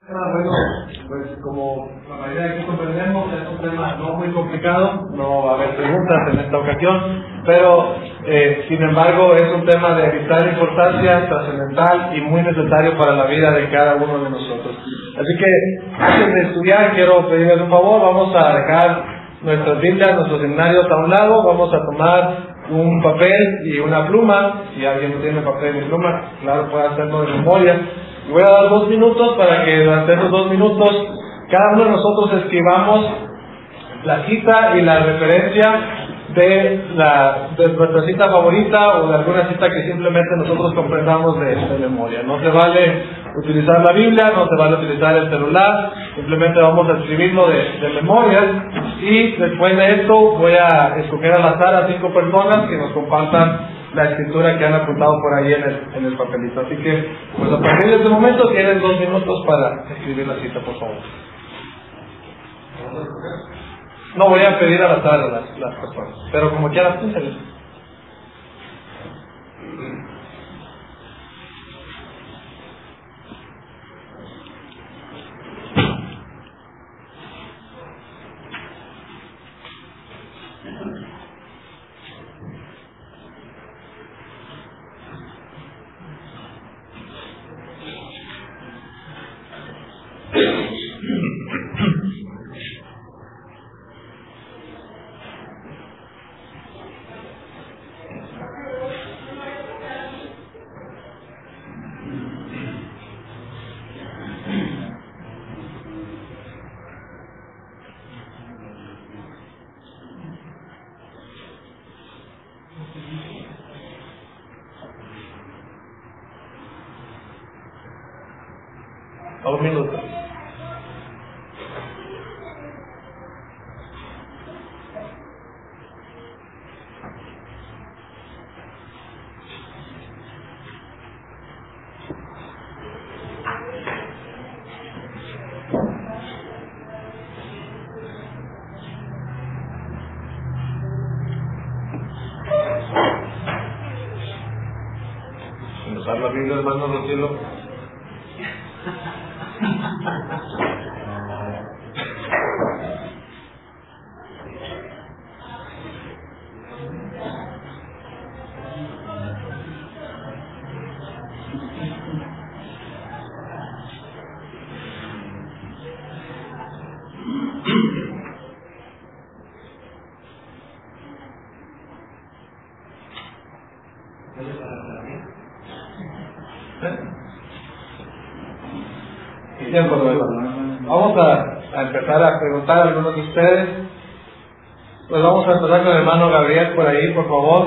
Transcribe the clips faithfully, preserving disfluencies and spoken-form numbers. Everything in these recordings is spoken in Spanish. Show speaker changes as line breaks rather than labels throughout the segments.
Ah, bueno, pues como la mayoría de aquí comprendemos, es un tema no muy complicado, no va a haber preguntas en esta ocasión, pero eh, sin embargo es un tema de vital importancia, trascendental y muy necesario para la vida de cada uno de nosotros. Así que antes de estudiar quiero pedirles un favor, vamos a dejar nuestras Biblias, nuestros seminarios a un lado, vamos a tomar un papel y una pluma. Si alguien no tiene papel y pluma, claro, puede hacerlo de memoria. Y voy a dar dos minutos para que durante esos dos minutos cada uno de nosotros escribamos la cita y la referencia de, la, de nuestra cita favorita o de alguna cita que simplemente nosotros comprendamos de, de memoria. No se vale utilizar la Biblia, no se vale utilizar el celular, simplemente vamos a escribirlo de, de memoria. Y después de esto voy a escoger al azar a cinco personas que nos compartan la escritura que han apuntado por ahí en el, en el papelito. Así que, pues a partir de este momento tienen dos minutos para escribir la cita, por favor. No voy a pedir al azar a las, las personas, pero como quieran, púnseles. A un minuto. Sin usar la Biblia, hermano del cielo. Tiempo, vamos a, a empezar a preguntar a algunos de ustedes. Pues vamos a empezar con el hermano Gabriel por ahí, por favor.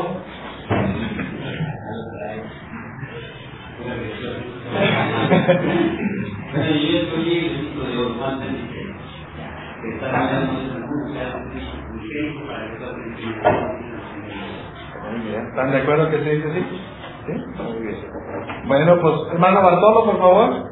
Muy bien, ¿están de acuerdo que se dice así? ¿Sí? Muy bien. Bueno, pues hermano Bartolo, por favor.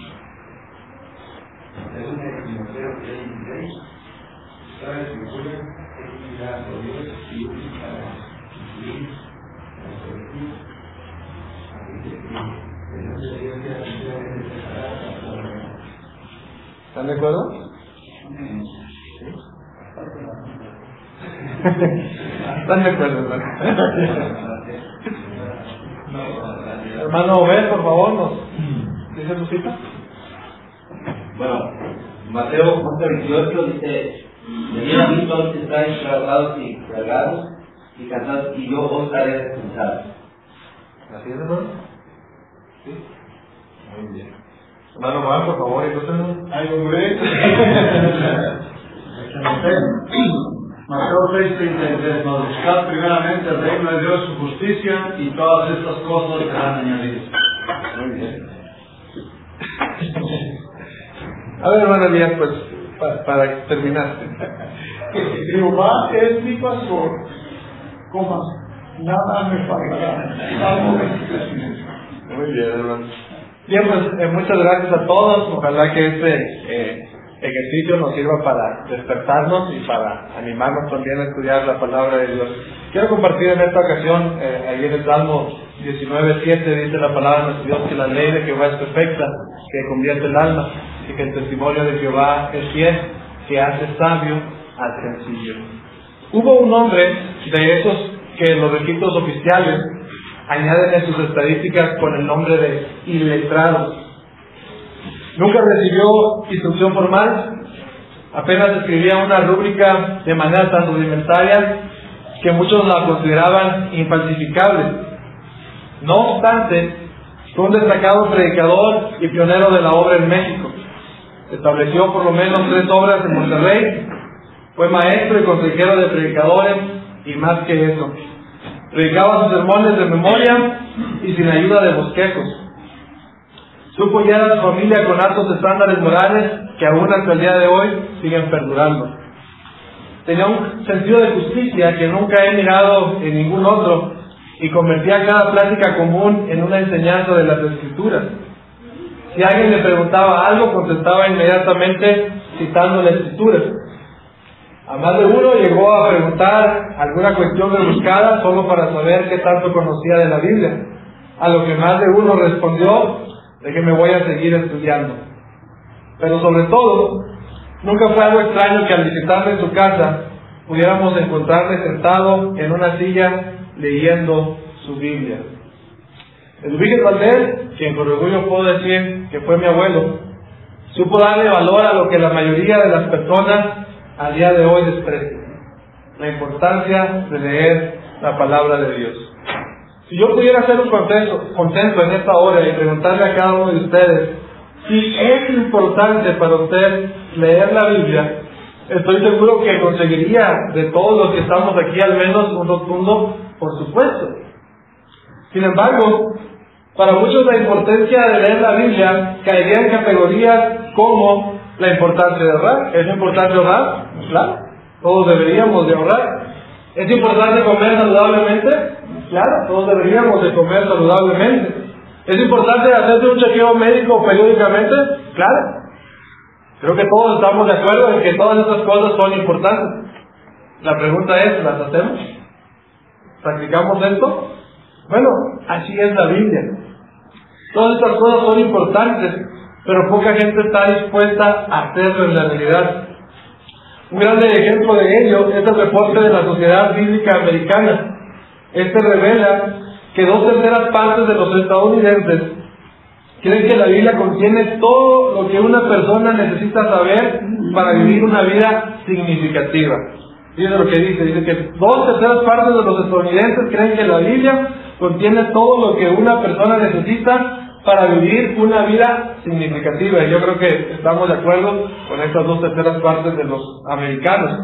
¿Están de acuerdo? ¿Están de acuerdo, hermano? Hermano Obed, por favor, ¿nos dice su cita?
Bueno, Mateo once veintiocho dice: venid a mí todos que estáis cargados y cargados y cansados, y yo os haré descansar.
¿Así es, hermano? Sí. Muy bien. Hermano Juan, por favor, entonces.
Ay, hombre. Mateo seis treinta y tres: mas buscad primeramente el reino de Dios, su justicia, y todas estas cosas serán añadidas.
Muy bien. A ver, hermano, bien, pues, para, para terminar.
Jehová es mi pastor, coma, nada me faltará.
Muy bien, hermano. Bien, pues eh, muchas gracias a todos. Ojalá que este eh, ejercicio nos sirva para despertarnos y para animarnos también a estudiar la palabra de Dios. Quiero compartir en esta ocasión, eh, ahí en el Salmo diecinueve siete dice la palabra de nuestro Dios que la ley de Jehová es perfecta, que convierte el alma. y que el testimonio de Jehová es fiel, que hace sabio al sencillo. Hubo un hombre de esos que los registros oficiales añaden en sus estadísticas con el nombre de iletrado. Nunca recibió instrucción formal, apenas escribía una rúbrica de manera tan rudimentaria que muchos la consideraban infalsificable. No obstante, fue un destacado predicador y pionero de la obra en México. Estableció por lo menos tres obras en Monterrey, fue maestro y consejero de predicadores y más que eso. Predicaba sus sermones de memoria y sin ayuda de bosquejos. Supo guiar a su familia con altos estándares morales que aún hasta el día de hoy siguen perdurando. Tenía un sentido de justicia que nunca he mirado en ningún otro y convertía cada plática común en una enseñanza de las Escrituras. Si alguien le preguntaba algo, contestaba inmediatamente citando la Escritura. A más de uno llegó a preguntar alguna cuestión rebuscada solo para saber qué tanto conocía de la Biblia, a lo que más de uno respondió: de que me voy a seguir estudiando. Pero sobre todo, nunca fue algo extraño que al visitarle en su casa pudiéramos encontrarle sentado en una silla leyendo su Biblia. Eduviges Valdés, quien con orgullo puedo decir que fue mi abuelo, supo darle valor a lo que la mayoría de las personas a día de hoy desprecian: la importancia de leer la palabra de Dios. Si yo pudiera hacer un contexto, contento en esta hora y preguntarle a cada uno de ustedes si es importante para usted leer la Biblia, estoy seguro que conseguiría de todos los que estamos aquí al menos un rotundo por supuesto. Sin embargo, para muchos la importancia de leer la Biblia caería en categorías como la importancia de ahorrar. ¿Es importante ahorrar? Claro, todos deberíamos de ahorrar. ¿Es importante comer saludablemente? Claro, todos deberíamos de comer saludablemente. ¿Es importante hacerse un chequeo médico periódicamente? Claro. Creo que todos estamos de acuerdo en que todas estas cosas son importantes. La pregunta es, ¿las hacemos? ¿Practicamos esto? Bueno, así es la Biblia. Todas estas cosas son importantes, pero poca gente está dispuesta a hacerlo en la realidad. Un grande ejemplo de ello es el reporte de la Sociedad Bíblica Americana. Este revela que dos terceras partes de los estadounidenses creen que la Biblia contiene todo lo que una persona necesita saber para vivir una vida significativa. Fíjense lo que dice, dice que dos terceras partes de los estadounidenses creen que la Biblia contiene todo lo que una persona necesita para vivir una vida significativa. Y yo creo que estamos de acuerdo con estas dos terceras partes de los americanos.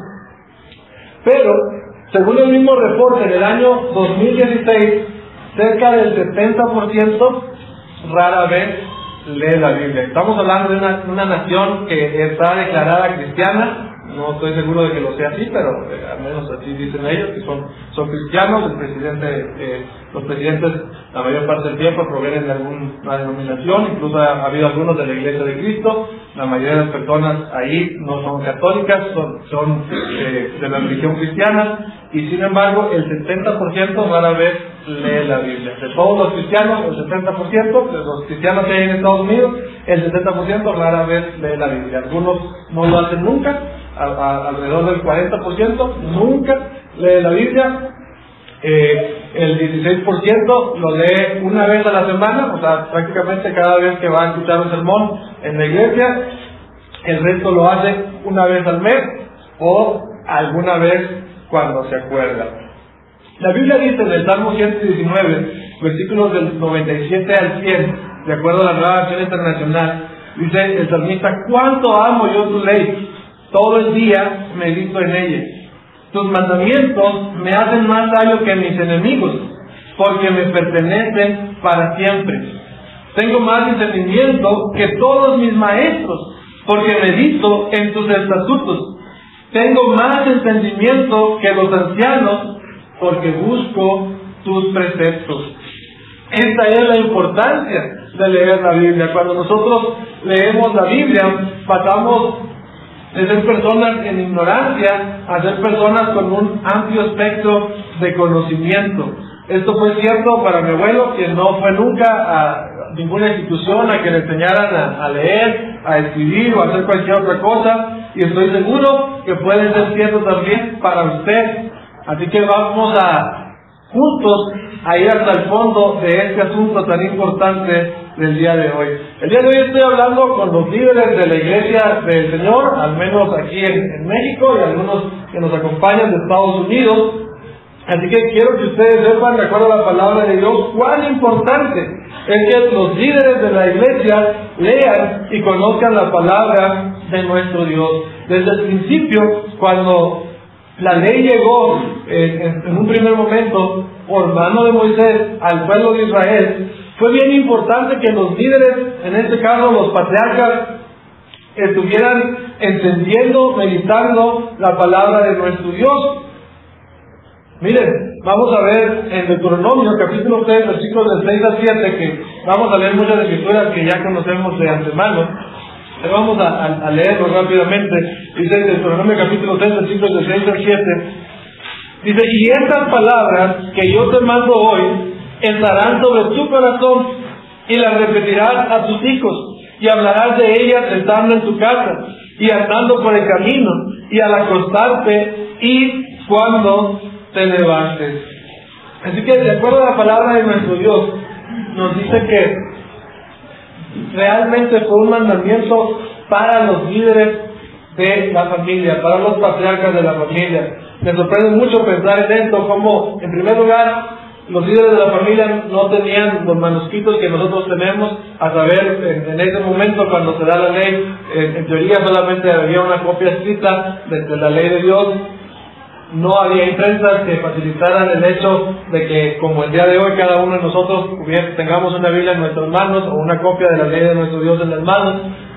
Pero, según el mismo reporte del año dos mil dieciséis, cerca del setenta por ciento rara vez lee la Biblia. Estamos hablando de una, una nación que está declarada cristiana. No estoy seguro de que lo sea así, pero eh, al menos así dicen ellos, que son, son cristianos. El presidente, eh, los presidentes, la mayor parte del tiempo provienen de alguna denominación, incluso ha, ha habido algunos de la Iglesia de Cristo. La mayoría de las personas ahí no son católicas, son, son eh, de la religión cristiana, y sin embargo el setenta por ciento rara vez lee la Biblia. De todos los cristianos, el setenta por ciento de los cristianos que hay en Estados Unidos, el setenta por ciento rara vez lee la Biblia. Algunos no lo hacen nunca. A, a, alrededor del cuarenta por ciento nunca lee la Biblia. Eh, el dieciséis por ciento lo lee una vez a la semana, o sea, prácticamente cada vez que va a escuchar un sermón en la iglesia. El resto lo hace una vez al mes o alguna vez cuando se acuerda. La Biblia dice en el Salmo ciento diecinueve, versículos del noventa y siete al cien, de acuerdo a la Nueva Versión Internacional, dice el salmista: cuánto amo yo tu ley, todo el día medito en ella. Tus mandamientos me hacen más sabio que mis enemigos, porque me pertenecen para siempre. Tengo más entendimiento que todos mis maestros, porque medito en tus estatutos. Tengo más entendimiento que los ancianos, porque busco tus preceptos. Esta es la importancia de leer la Biblia. Cuando nosotros leemos la Biblia, pasamos de ser personas en ignorancia a ser personas con un amplio espectro de conocimiento. Esto fue cierto para mi abuelo, quien no fue nunca a ninguna institución a que le enseñaran a, a leer, a escribir o a hacer cualquier otra cosa, y estoy seguro que puede ser cierto también para usted. Así que vamos a juntos a ir hasta el fondo de este asunto tan importante del día de hoy. El día de hoy estoy hablando con los líderes de la Iglesia del Señor, al menos aquí en, en México, y algunos que nos acompañan de Estados Unidos. Así que quiero que ustedes sepan, de acuerdo a la palabra de Dios, cuán importante es que los líderes de la Iglesia lean y conozcan la palabra de nuestro Dios. Desde el principio, cuando la ley llegó eh, en, en un primer momento por mano de Moisés al pueblo de Israel, fue bien importante que los líderes, en este caso los patriarcas, estuvieran entendiendo, meditando la palabra de nuestro Dios. Miren, vamos a ver en Deuteronomio capítulo tres, versículos del seis al siete, que vamos a leer muchas escrituras que ya conocemos de antemano. Pero vamos a, a, a leerlo rápidamente. Dice Deuteronomio capítulo tres, versículos del seis al siete. Dice, y estas palabras que yo te mando hoy estarán sobre tu corazón, y las repetirás a tus hijos, y hablarás de ellas estando en tu casa, y andando por el camino, y al acostarte, y cuando te levantes. Así que, de acuerdo a la palabra de nuestro Dios, nos dice que realmente fue un mandamiento para los líderes de la familia, para los patriarcas de la familia. Me sorprende mucho pensar en esto, como en primer lugar los líderes de la familia no tenían los manuscritos que nosotros tenemos, a saber, en, en ese momento cuando se da la ley, en, en teoría solamente había una copia escrita de, de la ley de Dios. No había imprensas que facilitaran el hecho de que, como el día de hoy, cada uno de nosotros hubiera, tengamos una Biblia en nuestras manos o una copia de la ley de nuestro Dios en las manos.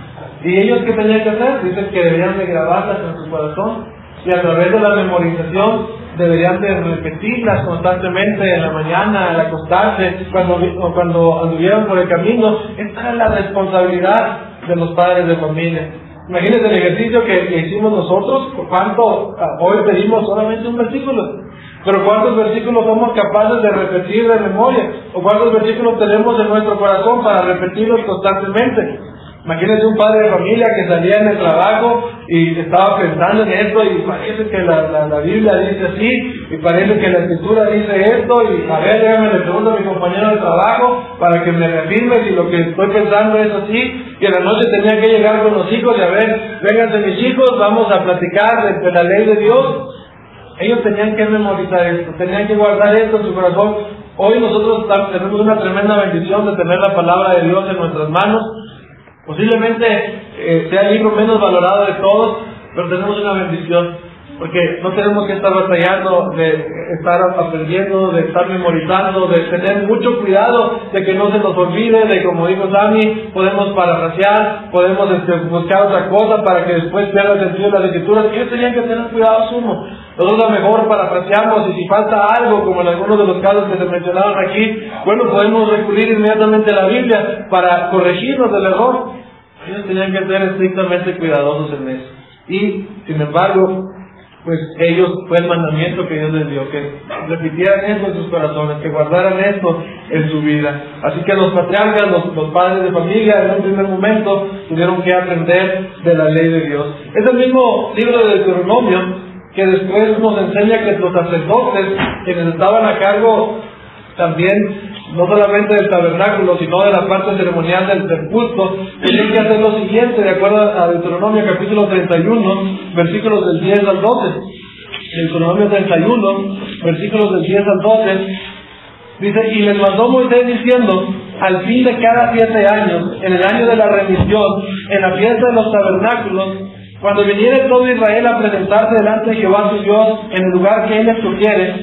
¿Y ellos qué tenían que hacer? Dicen que deberían de grabarlas en su corazón, y a través de la memorización deberían de repetirlas constantemente en la mañana, al acostarse, cuando, cuando anduvieran por el camino. Esta es la responsabilidad de los padres de familia. Imagínense el ejercicio que, que hicimos nosotros. ¿Cuánto? Hoy pedimos solamente un versículo, pero ¿cuántos versículos somos capaces de repetir de memoria? ¿O cuántos versículos tenemos en nuestro corazón para repetirlos constantemente? Imagínense un padre de familia que salía en el trabajo y estaba pensando en esto, y parece que la, la, la Biblia dice así, y parece que la Escritura dice esto, y a ver, déjame le pregunto a mi compañero de trabajo para que me reafirme si lo que estoy pensando es así. Y en la noche tenía que llegar con los hijos y a ver, vénganse mis hijos, vamos a platicar de, de la ley de Dios. Ellos tenían que memorizar esto, tenían que guardar esto en su corazón. Hoy nosotros tenemos una tremenda bendición de tener la palabra de Dios en nuestras manos. Posiblemente eh, sea el libro menos valorado de todos, pero tenemos una bendición, porque no tenemos que estar batallando, de estar aprendiendo, de estar memorizando, de tener mucho cuidado de que no se nos olvide, de, como dijo Sammy, podemos parafrasear, podemos este, buscar otra cosa para que después pierda el sentido de las escrituras. Ellos tenían que tener cuidado sumo. Nosotros a lo mejor parafraseamos, y si falta algo, como en algunos de los casos que se mencionaron aquí, bueno, podemos recurrir inmediatamente a la Biblia para corregirnos del error. Ellos tenían que ser estrictamente cuidadosos en eso. Y, sin embargo, pues ellos, fue el mandamiento que Dios les dio, que repitieran esto en sus corazones, que guardaran esto en su vida. Así que los patriarcas, los, los padres de familia, en un primer momento tuvieron que aprender de la ley de Dios. Es el mismo libro de Deuteronomio que después nos enseña que los sacerdotes, quienes estaban a cargo también no solamente del tabernáculo, sino de la parte ceremonial del, del culto, tienen que hacer lo siguiente, de acuerdo a Deuteronomio capítulo treinta y uno, versículos del diez al doce. Deuteronomio treinta y uno, versículos del diez al doce, dice, y les mandó Moisés diciendo, al fin de cada siete años, en el año de la remisión, en la fiesta de los tabernáculos, cuando viniere todo Israel a presentarse delante de Jehová su Dios, en el lugar que él escogiere,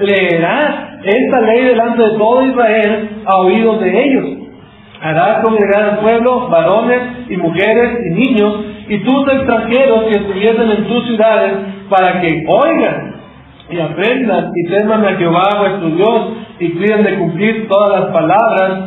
leerás esta ley delante de todo Israel a oídos de ellos. Harás congregar al pueblo, varones y mujeres y niños, y tus extranjeros que estuviesen en tus ciudades, para que oigan y aprendan y teman a Jehová vuestro Dios, y cuiden de cumplir todas las palabras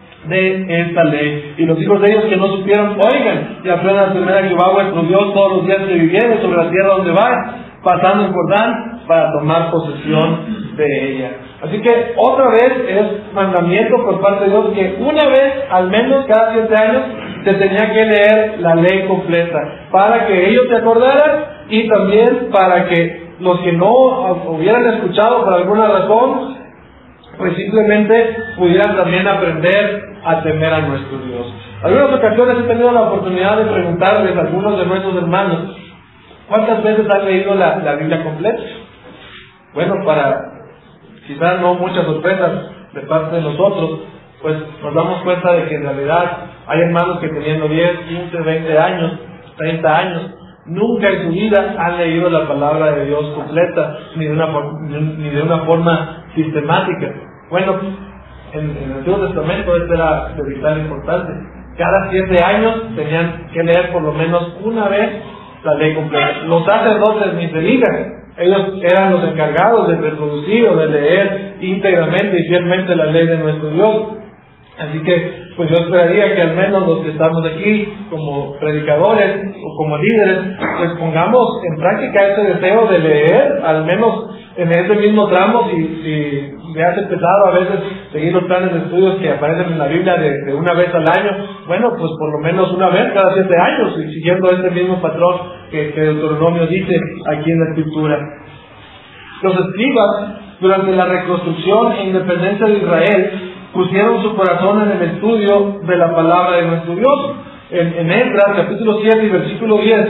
de esta ley. Y los hijos de ellos que no supieron, oigan y aprendan a temer a Jehová vuestro Dios todos los días que vivieren sobre la tierra donde van, pasando el Jordán para tomar posesión de ella. Así que otra vez es mandamiento por parte de Dios que una vez al menos cada siete años se tenía que leer la ley completa, para que ellos se acordaran y también para que los que no hubieran escuchado por alguna razón, pues simplemente pudieran también aprender a temer a nuestro Dios. Algunas ocasiones he tenido la oportunidad de preguntarles a algunos de nuestros hermanos, ¿cuántas veces han leído la, la Biblia completa? Bueno, para quizás no muchas sorpresas de parte de nosotros, pues nos damos cuenta de que en realidad hay hermanos que teniendo diez, quince, veinte años, treinta años, nunca en su vida han leído la palabra de Dios completa, ni de una, ni de una forma sistemática. Bueno, en, en el Antiguo Testamento esto era de vital importancia. Cada siete años tenían que leer por lo menos una vez la ley completa. Los sacerdotes ni se digan, ellos eran los encargados de reproducir o de leer íntegramente y fielmente la ley de nuestro Dios. Así que, pues yo esperaría que al menos los que estamos aquí como predicadores o como líderes, pues pongamos en práctica ese deseo de leer, al menos en ese mismo tramo, si, si me hace pesado a veces seguir los planes de estudios que aparecen en la Biblia de, de una vez al año, bueno, pues por lo menos una vez cada siete años, y siguiendo este mismo patrón que, que Deuteronomio dice aquí en la Escritura. Los escribas, durante la reconstrucción e independencia de Israel, pusieron su corazón en el estudio de la palabra de nuestro Dios. En, en Esdras, capítulo siete y versículo diez,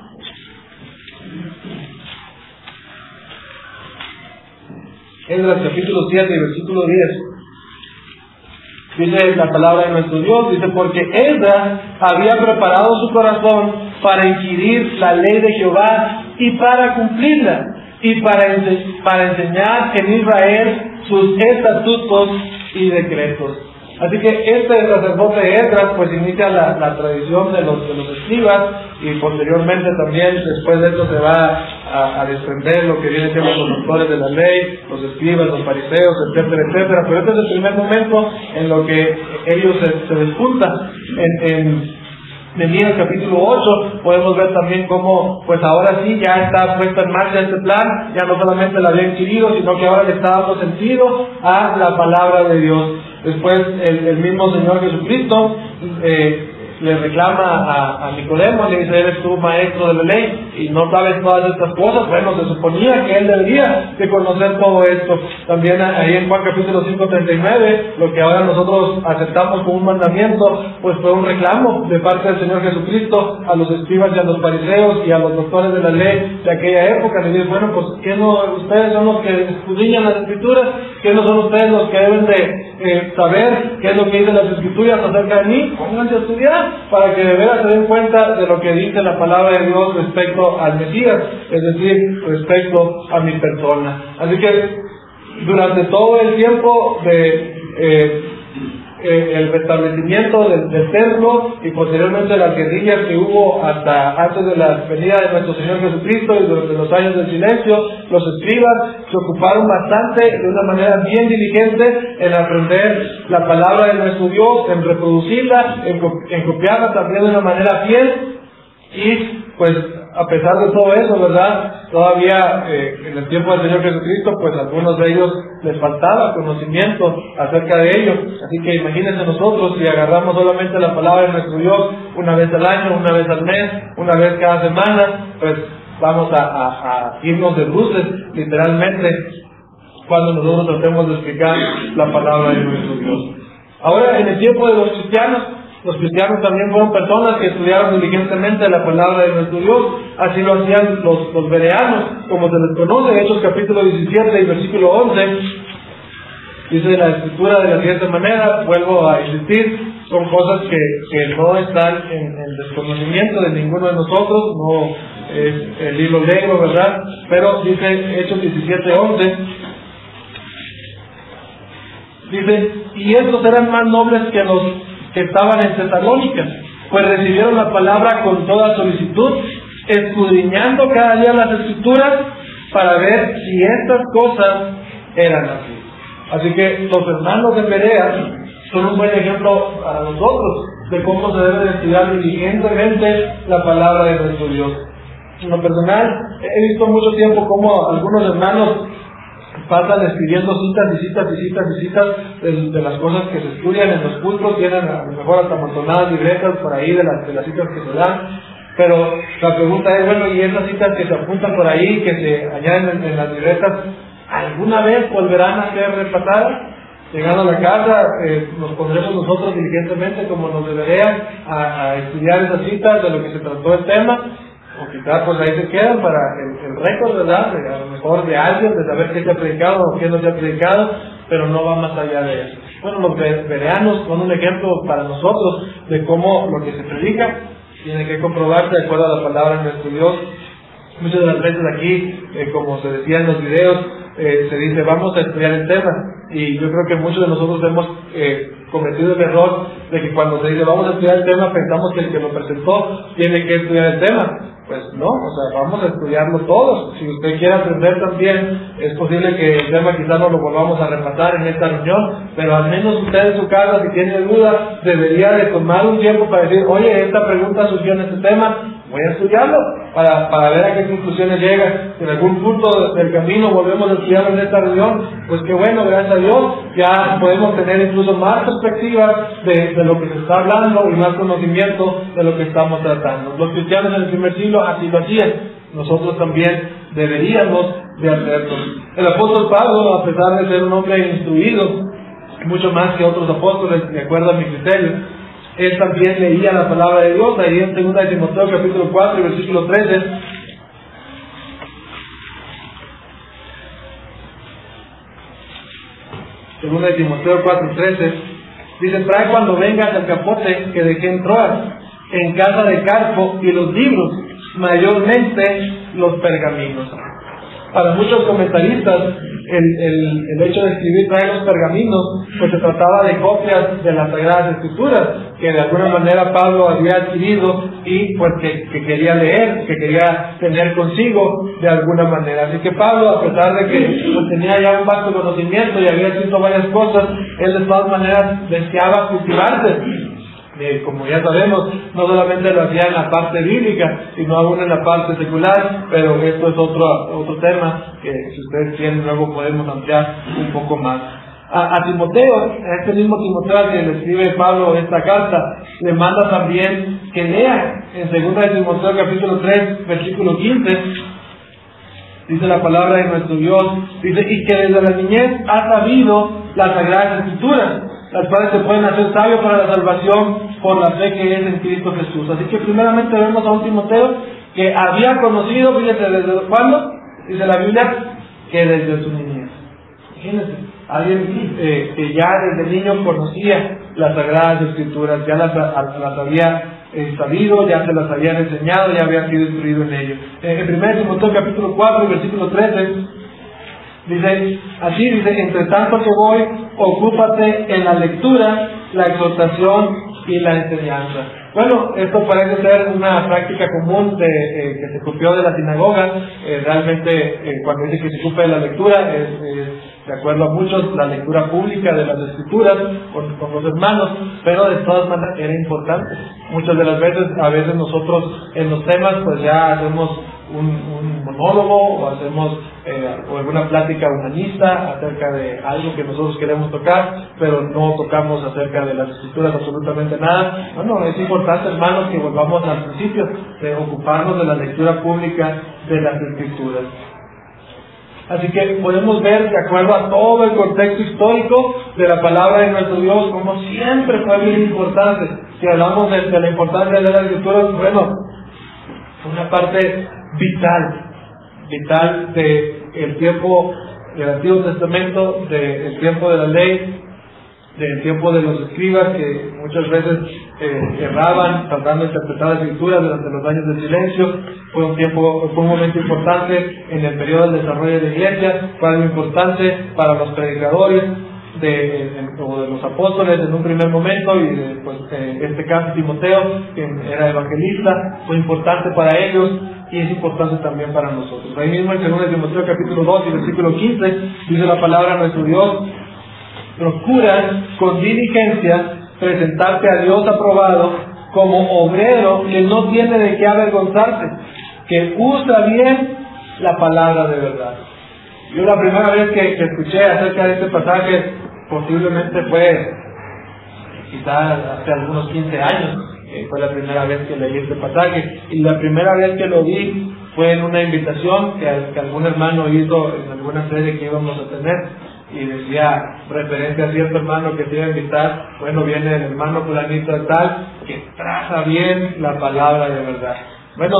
Esdras capítulo siete y versículo diez, dice la palabra de nuestro Dios, dice, porque Esdras había preparado su corazón para inquirir la ley de Jehová y para cumplirla, y para, ense- para enseñar en Israel sus estatutos y decretos. Así que este sacerdote Esdras pues inicia la, la tradición de los, de los escribas, y posteriormente también después de esto se va a, a desprender lo que viene siendo los doctores de la ley, los escribas, los fariseos, etcétera, etcétera. Pero este es el primer momento en lo que ellos se, se despuntan. En, en En el capítulo ocho podemos ver también cómo, pues ahora sí ya está puesta en marcha este plan, ya no solamente la había adquirido, sino que ahora le está dando sentido a la palabra de Dios. Después el, el mismo Señor Jesucristo eh, le reclama a, a Nicodemo, le dice, eres tú maestro de la ley y no sabes todas estas cosas. Bueno, se suponía que él debería de conocer todo esto. También ahí en Juan capítulo cinco, treinta y nueve, lo que ahora nosotros aceptamos como un mandamiento, pues fue un reclamo de parte del Señor Jesucristo a los escribas y a los fariseos y a los doctores de la ley de aquella época. Le dice, bueno, pues ¿qué no ustedes son los que escudriñan las escrituras? ¿Qué no son ustedes los que deben de eh, saber qué es lo que dicen las escrituras acerca de mí? Pónganse a estudiar para que de veras se den cuenta de lo que dice la palabra de Dios respecto al Mesías, es decir, respecto a mi persona. Así que durante todo el tiempo de eh, eh, el restablecimiento del, del templo y posteriormente las guerrillas que hubo hasta antes de la venida de nuestro Señor Jesucristo y durante los años del silencio, los escribas se ocuparon bastante, de una manera bien diligente, en aprender la palabra de nuestro Dios, en reproducirla, en, en copiarla también de una manera fiel. Y pues a pesar de todo eso, ¿verdad? Todavía eh, en el tiempo del Señor Jesucristo, pues a algunos de ellos les faltaba conocimiento acerca de ello. Así que imagínense nosotros si agarramos solamente la palabra de nuestro Dios una vez al año, una vez al mes, una vez cada semana, pues vamos a, a, a irnos de bruces, literalmente, cuando nosotros tratemos de explicar la palabra de nuestro Dios. Ahora, en el tiempo de los cristianos, los cristianos también fueron personas que estudiaron diligentemente la palabra de nuestro Dios. Así lo hacían los, los bereanos, como se les conoce. Hechos capítulo diecisiete y versículo once. Dice la escritura de la siguiente manera, vuelvo a insistir, son cosas que, que no están en, en desconocimiento de ninguno de nosotros, no es el hilo negro, ¿verdad? Pero dice Hechos diecisiete once. Dice, y estos eran más nobles que los que estaban en Tesalónica, pues recibieron la palabra con toda solicitud, escudriñando cada día las escrituras para ver si estas cosas eran así. Así que los hermanos de Berea son un buen ejemplo para nosotros de cómo se debe de estudiar diligentemente la palabra de nuestro Dios. En lo personal, he visto mucho tiempo cómo algunos hermanos pasan escribiendo citas y citas y citas y citas de, de las cosas que se estudian en los cultos, tienen a lo mejor hasta amontonadas libretas por ahí de las, de las citas que se dan, pero la pregunta es, bueno, y esas citas que se apuntan por ahí, que se añaden en, en las libretas, ¿alguna vez volverán a ser repasadas? Llegando a la casa, eh, nos pondremos nosotros diligentemente, como nos deberían, a, a estudiar esas citas de lo que se trató el tema, o quizás pues ahí se quedan para el, el récord, ¿verdad? De, a lo mejor de alguien, de saber qué se ha predicado o qué no se ha predicado, pero no va más allá de eso. Bueno, los bereanos son un ejemplo para nosotros de cómo lo que se predica tiene que comprobarse de acuerdo a la palabra de nuestro Dios. Muchas de las veces aquí, eh, como se decía en los videos, eh, se dice, vamos a estudiar el tema. Y yo creo que muchos de nosotros hemos eh, cometido el error de que cuando se dice, vamos a estudiar el tema, pensamos que el que lo presentó tiene que estudiar el tema. Pues no, o sea, vamos a estudiarlo todos. Si usted quiere aprender también, es posible que el tema quizás no lo volvamos a repasar en esta reunión, pero al menos usted en su casa, si tiene dudas, debería de tomar un tiempo para decir, oye, esta pregunta surgió en este tema, voy a estudiarlo para, para ver a qué conclusiones llega. Si en algún punto del camino volvemos a estudiarlo en esta reunión, pues qué bueno, gracias a Dios, ya podemos tener incluso más perspectiva de, de lo que se está hablando y más conocimiento de lo que estamos tratando. Los cristianos en el primer siglo así lo hacían, nosotros también deberíamos de hacerlo. El apóstol Pablo, a pesar de ser un hombre instruido, mucho más que otros apóstoles, de acuerdo a mi criterio, él también leía la palabra de Dios. Ahí en segunda de Timoteo capítulo cuatro y versículo trece, segunda de Timoteo cuatro trece, dice, trae cuando vengas al capote que dejé en Troas, en casa de Carpo, y los libros, mayormente los pergaminos. Para muchos comentaristas, el, el, el hecho de escribir trae los pergaminos, pues se trataba de copias de las Sagradas Escrituras, que de alguna manera Pablo había adquirido y pues que, que quería leer, que quería tener consigo de alguna manera. Así que Pablo, a pesar de que pues, tenía ya un vasto conocimiento y había escrito varias cosas, él de todas maneras deseaba cultivarse. Eh, como ya sabemos, no solamente lo hacía en la parte bíblica, sino aún en la parte secular, pero esto es otro, otro tema que si ustedes quieren luego podemos ampliar un poco más. A, a Timoteo, a este mismo Timoteo al que le escribe Pablo esta carta, le manda también que lea en segunda de Timoteo capítulo tres, versículo quince, dice la palabra de nuestro Dios, dice, y que desde la niñez ha sabido las Sagradas Escrituras, las cuales se pueden hacer sabios para la salvación por la fe que es en Cristo Jesús. Así que primeramente vemos a un Timoteo que había conocido, fíjense, ¿desde cuándo? Dice la Biblia, que desde su niñez. Imagínense, alguien eh, que ya desde niño conocía las Sagradas Escrituras, ya las, las había eh, sabido, ya se las habían enseñado, ya había sido instruido en ello. Eh, en primero Timoteo capítulo cuatro, versículo trece, dice, así dice, entre tanto que voy, ocúpate en la lectura, la exhortación y la enseñanza. Bueno, esto parece ser una práctica común de, eh, que se copió de la sinagoga. Eh, realmente, eh, cuando dice que se ocupe de la lectura, es, eh, de acuerdo a muchos, la lectura pública de las Escrituras con, con los hermanos, pero de todas maneras era importante. Muchas de las veces, a veces nosotros en los temas, pues ya hacemos un, un monólogo o hacemos eh, o alguna plática humanista acerca de algo que nosotros queremos tocar, pero no tocamos acerca de las Escrituras absolutamente nada. Bueno, es importante, hermanos, que volvamos al principio de ocuparnos de la lectura pública de las Escrituras. Así que podemos ver, de acuerdo a todo el contexto histórico de la palabra de nuestro Dios, como siempre fue bien importante. Si hablamos de, de la importancia de las Escrituras, bueno, una parte vital, vital del tiempo del Antiguo Testamento, del tiempo de la ley, del tiempo de los escribas que muchas veces eh, erraban tratando de interpretar las Escrituras durante los años de silencio. Fue un tiempo, fue un momento importante en el periodo del desarrollo de la iglesia, fue algo importante para los predicadores de, de, o de los apóstoles en un primer momento, y de, pues, en este caso Timoteo, que era evangelista, fue importante para ellos y es importante también para nosotros. Ahí mismo en segunda de Timoteo capítulo dos y versículo quince dice la palabra de nuestro Dios: procura con diligencia presentarte a Dios aprobado como obrero que no tiene de qué avergonzarse, que usa bien la palabra de verdad. Yo la primera vez que, que escuché acerca de este pasaje, posiblemente fue quizás hace algunos quince años, que fue la primera vez que leí este pasaje, y la primera vez que lo vi fue en una invitación que, que algún hermano hizo en alguna serie que íbamos a tener, y decía, referente a cierto hermano que te iba a invitar, bueno, viene el hermano fulanito de tal, que traza bien la palabra de verdad. Bueno,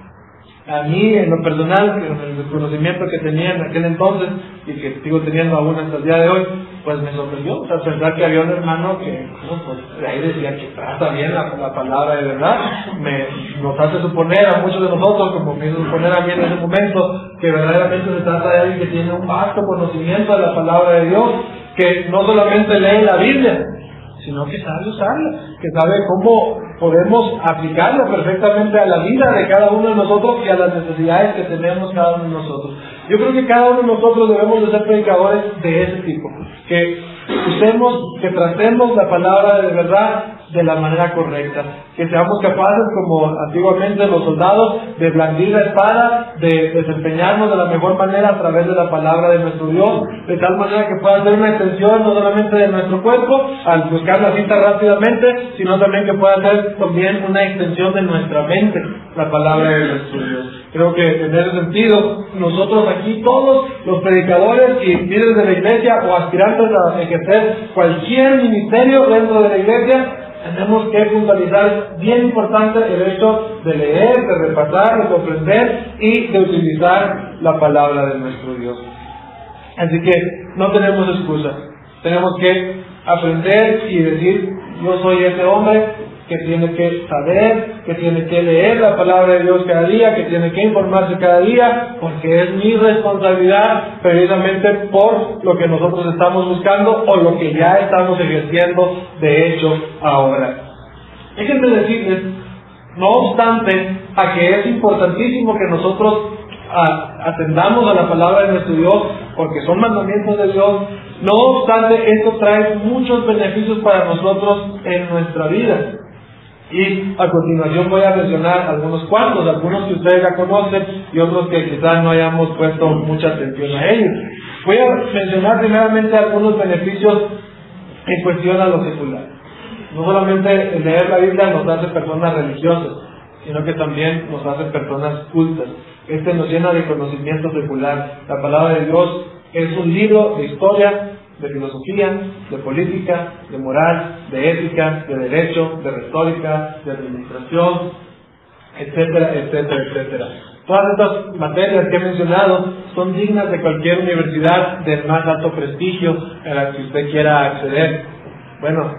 a mí, en lo personal, en el conocimiento que tenía en aquel entonces, y que sigo teniendo aún hasta el día de hoy, pues me sorprendió, o sea, pensar que había un hermano que, bueno, pues, de ahí decía que trata bien la, la palabra de verdad. Me, nos hace suponer a muchos de nosotros, como me hizo suponer a mí en ese momento, que verdaderamente se trata de alguien que tiene un vasto conocimiento de la palabra de Dios, que no solamente lee la Biblia, sino que sabe usarla, que sabe cómo podemos aplicarla perfectamente a la vida de cada uno de nosotros y a las necesidades que tenemos cada uno de nosotros. Yo creo que cada uno de nosotros debemos de ser predicadores de ese tipo, que usemos, que tratemos la palabra de verdad de la manera correcta, que seamos capaces, como antiguamente los soldados, de blandir la espada, de desempeñarnos de la mejor manera a través de la palabra de nuestro Dios, de tal manera que pueda ser una extensión no solamente de nuestro cuerpo, al buscar la cita rápidamente, sino también que pueda ser también una extensión de nuestra mente, la palabra de nuestro Dios. Creo que en ese sentido, nosotros aquí, todos los predicadores y líderes de la iglesia o aspirantes a ejercer cualquier ministerio dentro de la iglesia, tenemos que puntualizar bien importante el hecho de leer, de repasar, de comprender y de utilizar la palabra de nuestro Dios. Así que no tenemos excusa, tenemos que aprender y decir, yo soy ese hombre que tiene que saber, que tiene que leer la palabra de Dios cada día, que tiene que informarse cada día, porque es mi responsabilidad precisamente por lo que nosotros estamos buscando o lo que ya estamos ejerciendo de hecho ahora. Déjenme decirles, no obstante a que es importantísimo que nosotros a, atendamos a la palabra de nuestro Dios, porque son mandamientos de Dios, no obstante esto trae muchos beneficios para nosotros en nuestra vida. Y a continuación voy a mencionar algunos cuantos, algunos que ustedes ya conocen y otros que quizás no hayamos puesto mucha atención a ellos. Voy a mencionar primeramente algunos beneficios en cuestión a lo secular. No solamente el leer la Biblia nos hace personas religiosas, sino que también nos hace personas cultas. Este nos llena de conocimiento secular. La palabra de Dios es un libro de historia, de filosofía, de política, de moral, de ética, de derecho, de retórica, de administración, etcétera, etcétera, etcétera. Todas estas materias que he mencionado son dignas de cualquier universidad del más alto prestigio a la que usted quiera acceder. Bueno,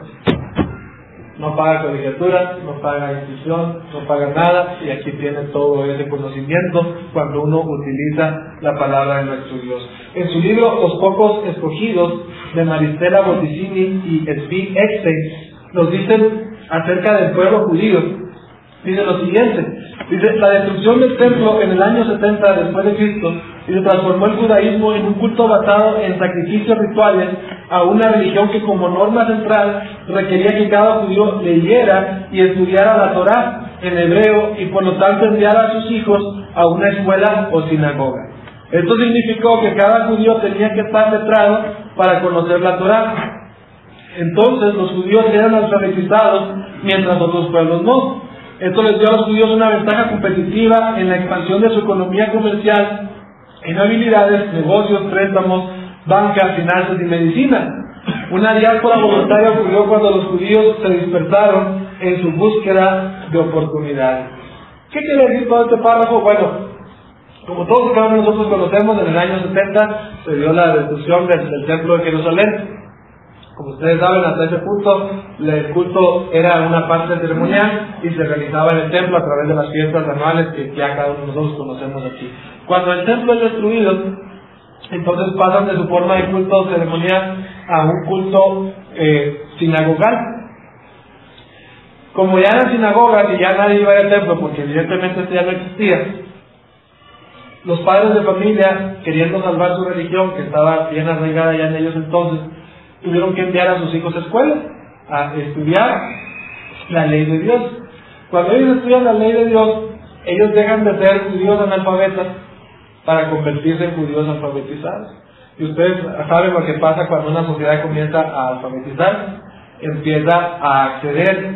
no paga colegiatura, no paga inscripción, no paga nada, y aquí tiene todo ese conocimiento cuando uno utiliza la palabra de nuestro Dios. En su libro Los Pocos Escogidos, de Maristela Botticini y Zvi Epstein, nos dicen acerca del pueblo judío. Dice lo siguiente, dice, la destrucción del templo en el año setenta después de Cristo, y se transformó el judaísmo en un culto basado en sacrificios rituales a una religión que como norma central requería que cada judío leyera y estudiara la Torá en hebreo y por lo tanto enviara a sus hijos a una escuela o sinagoga. Esto significó que cada judío tenía que estar letrado para conocer la Torá. Entonces los judíos eran alfabetizados mientras otros pueblos no. Esto les dio a los judíos una ventaja competitiva en la expansión de su economía comercial, en habilidades, negocios, préstamos, banca, finanzas y medicina. Una diáspora voluntaria ocurrió cuando los judíos se dispersaron en su búsqueda de oportunidades. ¿Qué quiere decir todo este párrafo? Bueno, como todos y cada uno de nosotros conocemos, en el año setenta se dio la destrucción del, del templo de Jerusalén. Como ustedes saben, hasta ese punto el culto era una parte ceremonial y se realizaba en el templo a través de las fiestas anuales que ya cada uno de nosotros conocemos aquí. Cuando el templo es destruido, entonces pasan de su forma de culto ceremonial a un culto eh, sinagogal. Como ya eran sinagogas y ya nadie iba al templo porque evidentemente este ya no existía, los padres de familia, queriendo salvar su religión que estaba bien arraigada ya en ellos entonces, tuvieron que enviar a sus hijos a escuela a estudiar la ley de Dios. Cuando ellos estudian la ley de Dios, ellos dejan de ser judíos analfabetas para convertirse en judíos alfabetizados. Y ustedes saben lo que pasa cuando una sociedad comienza a alfabetizar, empieza a acceder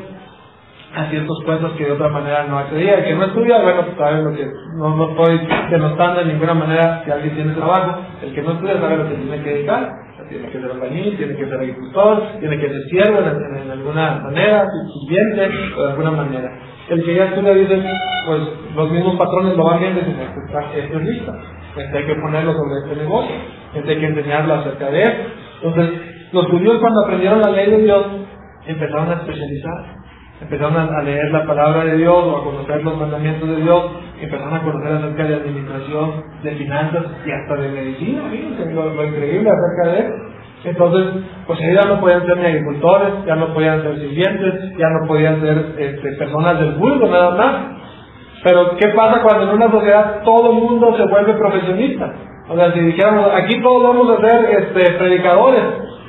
a ciertos puestos que de otra manera no accedía. El que no estudia, bueno, sabe lo que, no, no estoy denostando de ninguna manera si alguien tiene trabajo. El que no estudia sabe lo que tiene que dedicar. Tiene que ser albañil, tiene que ser agricultor, tiene que ser siervo en, en, en alguna manera, sirviente o de alguna manera. El que ya estudia dice, pues los mismos patrones lo van viendo y dicen, esto es listo, este hay que ponerlo sobre este negocio, este hay que enseñarlo acerca de él. Entonces, los judíos cuando aprendieron la ley de Dios, empezaron a especializar, empezaron a leer la palabra de Dios o a conocer los mandamientos de Dios, empezaron a conocer acerca de administración, de finanzas y hasta de medicina. Fíjense lo, lo increíble acerca de él. Entonces, pues ellos ya no podían ser ni agricultores, ya no podían ser sirvientes, ya no podían ser este, personas del vulgo nada más. Pero ¿qué pasa cuando en una sociedad todo el mundo se vuelve profesionista? O sea, si dijéramos, aquí todos vamos a ser este, predicadores,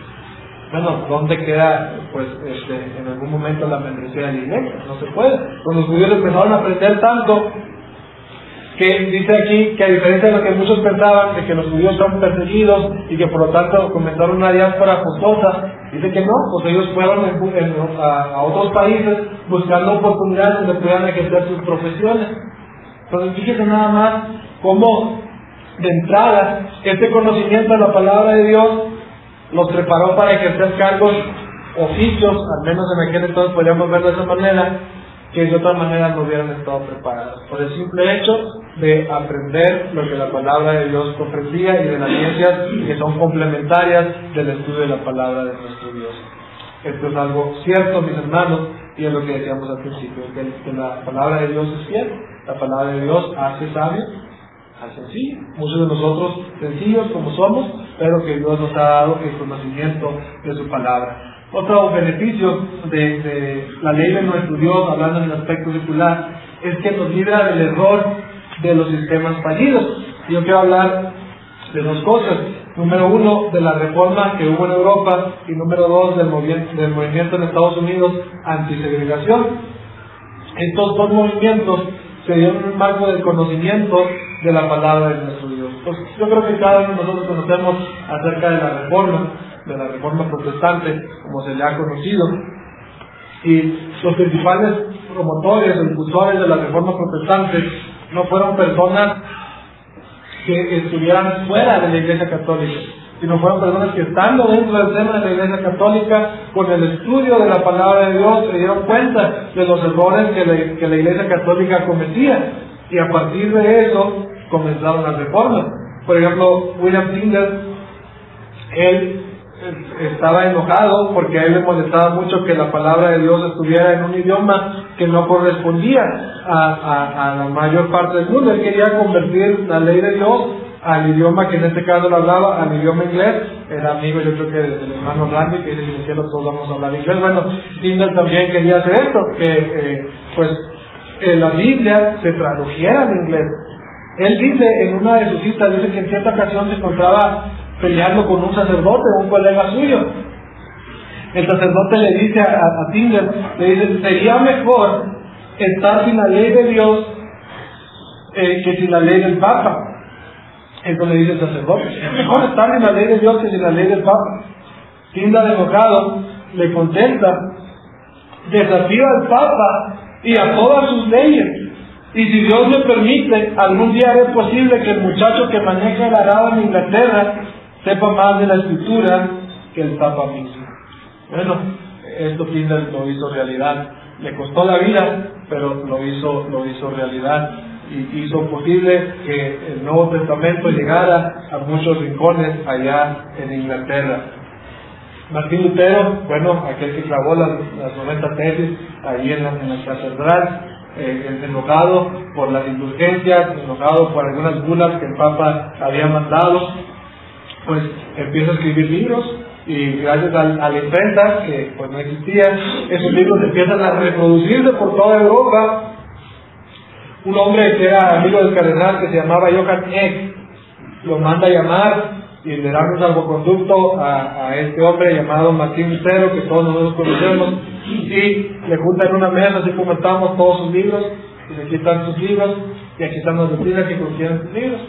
bueno, ¿dónde queda, pues, este, en algún momento la membresía de la iglesia? No se puede. Pues los judíos empezaron a aprender tanto que dice aquí que a diferencia de lo que muchos pensaban, de que los judíos son perseguidos y que por lo tanto comenzaron una diáspora costosa, dice que no, pues ellos fueron en, en, a, a otros países buscando oportunidades donde pudieran ejercer sus profesiones. Entonces fíjense nada más cómo de entrada este conocimiento de la palabra de Dios los preparó para ejercer cargos, oficios, al menos en aquel entonces podríamos verlo de esa manera, que de otra manera no hubieran estado preparados, por el simple hecho de aprender lo que la palabra de Dios comprendía y de las ciencias que son complementarias del estudio de la palabra de nuestro Dios. Esto es algo cierto, mis hermanos, y es lo que decíamos al principio, que, que la palabra de Dios es fiel, la palabra de Dios hace sabio al sencillo, muchos de nosotros sencillos como somos, pero que Dios nos ha dado el conocimiento de su palabra. Otro beneficio de, de la ley de nuestro Dios, hablando en el aspecto secular, es que nos libra del error de los sistemas fallidos. Yo quiero hablar de dos cosas. Número uno, de la reforma que hubo en Europa, y número dos, del movimiento, del movimiento en Estados Unidos antisegregación. Estos dos movimientos se dieron en un marco del conocimiento de la palabra de nuestro Dios. Pues yo creo que cada uno de nosotros conocemos acerca de la reforma, de la reforma protestante, como se le ha conocido, y los principales promotores o impulsores de la reforma protestante no fueron personas que estuvieran fuera de la Iglesia Católica, sino fueron personas que, estando dentro del seno de la Iglesia Católica, con el estudio de la palabra de Dios, se dieron cuenta de los errores que la, que la Iglesia Católica cometía, y a partir de eso comenzaron las reformas. Por ejemplo, William Tyndale, él estaba enojado porque a él le molestaba mucho que la palabra de Dios estuviera en un idioma que no correspondía a, a, a la mayor parte del mundo. Él quería convertir la ley de Dios al idioma que en este caso lo hablaba, al idioma inglés. Era amigo, yo creo que del hermano Randy, que dice que en el cielo todos vamos a hablar inglés. Bueno, Tyndale también quería hacer esto, que eh, pues eh, la Biblia se tradujera al inglés. Él dice en una de sus citas, dice que en cierta ocasión se encontraba peleando con un sacerdote, un colega suyo. El sacerdote le dice a, a Tyndale, le dice, sería mejor estar sin la ley de Dios eh, que sin la ley del Papa. Eso le dice el sacerdote, es mejor estar sin la ley de Dios que sin la ley del Papa. Tyndale, enojado, le contesta, desafío al Papa y a todas sus leyes, y si Dios me permite, algún día es posible que el muchacho que maneja el arado en Inglaterra sepa más de la escritura que el Papa mismo. Bueno, esto Tyndale lo hizo realidad. Le costó la vida, pero lo hizo, lo hizo realidad, y hizo posible que el Nuevo Testamento llegara a muchos rincones allá en Inglaterra. Martín Lutero, bueno, aquel que clavó las, las noventa tesis ahí en la, en la catedral, eh, enojado por las indulgencias, enojado por algunas bulas que el Papa había mandado, pues empieza a escribir libros, y gracias a, a la imprenta, que pues no existía, esos libros empiezan a reproducirse por toda Europa. Un hombre que era amigo del cardenal, que se llamaba Johann Eck, lo manda a llamar y le dan un salvoconducto a, a este hombre llamado Martín Lutero, que todos nosotros conocemos, y le juntan una mesa, así como estamos, todos sus libros, y aquí están sus libros, y aquí están las doctrinas que contienen sus libros.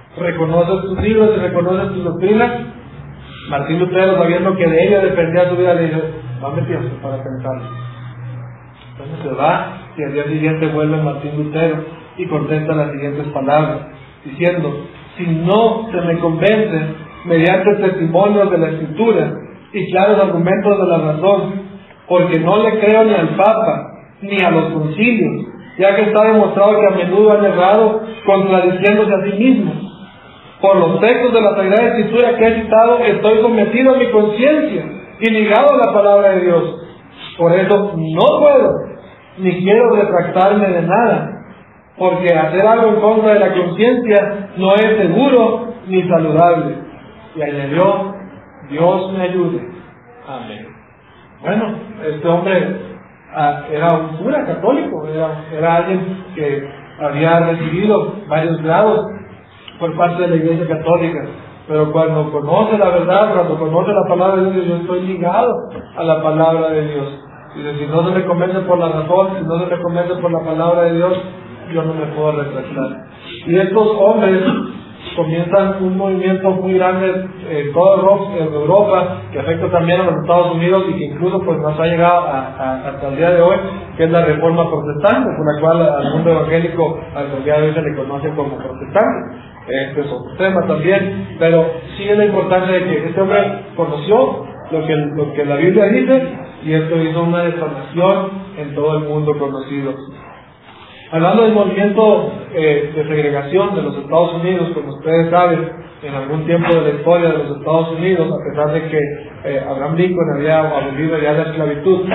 reconoces tus libros y reconoces tus doctrinas. Martín Lutero, sabiendo que de ella dependía su vida, le dice, dame tiempo para pensarlo. Entonces se va y al día siguiente vuelve Martín Lutero y contesta las siguientes palabras, diciendo, si no se me convence mediante testimonios de la Escritura y claros argumentos de la razón, porque no le creo ni al Papa ni a los concilios, ya que está demostrado que a menudo han errado contradiciéndose a sí mismos. Por los textos de la Sagrada Escritura que he citado, estoy sometido a mi conciencia y ligado a la palabra de Dios. Por eso no puedo ni quiero retractarme de nada, porque hacer algo en contra de la conciencia no es seguro ni saludable. Y añadió, Dios me ayude. Amén. Bueno, este hombre ah, era un cura católico, era, era alguien que había recibido varios grados por parte de la Iglesia Católica, pero cuando conoce la verdad, cuando conoce la palabra de Dios, yo estoy ligado a la palabra de Dios. Y si no se me convence por la razón, si no se me convence por la palabra de Dios, yo no me puedo retractar. Y estos hombres comienzan un movimiento muy grande en toda Europa, que afecta también a los Estados Unidos y que incluso pues nos ha llegado a, a, hasta el día de hoy, que es la Reforma Protestante, por la cual al mundo evangélico al día de hoy se le conoce como protestante. Este es otro tema también, pero sí es la importancia de que este hombre conoció lo que, lo que la Biblia dice, y esto hizo una detonación en todo el mundo conocido. Hablando del movimiento eh, de segregación de los Estados Unidos, como ustedes saben, en algún tiempo de la historia de los Estados Unidos, a pesar de que eh, Abraham Lincoln había abolido ya la esclavitud,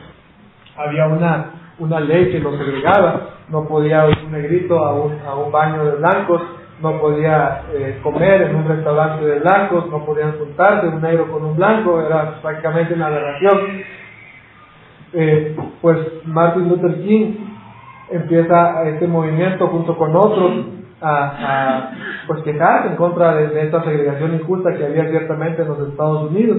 había una, una ley que los segregaba. No podía ir un negrito a un, a un baño de blancos, no podía eh, comer en un restaurante de blancos, no podían juntarse un negro con un blanco, era prácticamente una aberración. Eh, pues Martin Luther King empieza este movimiento junto con otros a, a pues quejarse en contra de, de esta segregación injusta que había ciertamente en los Estados Unidos.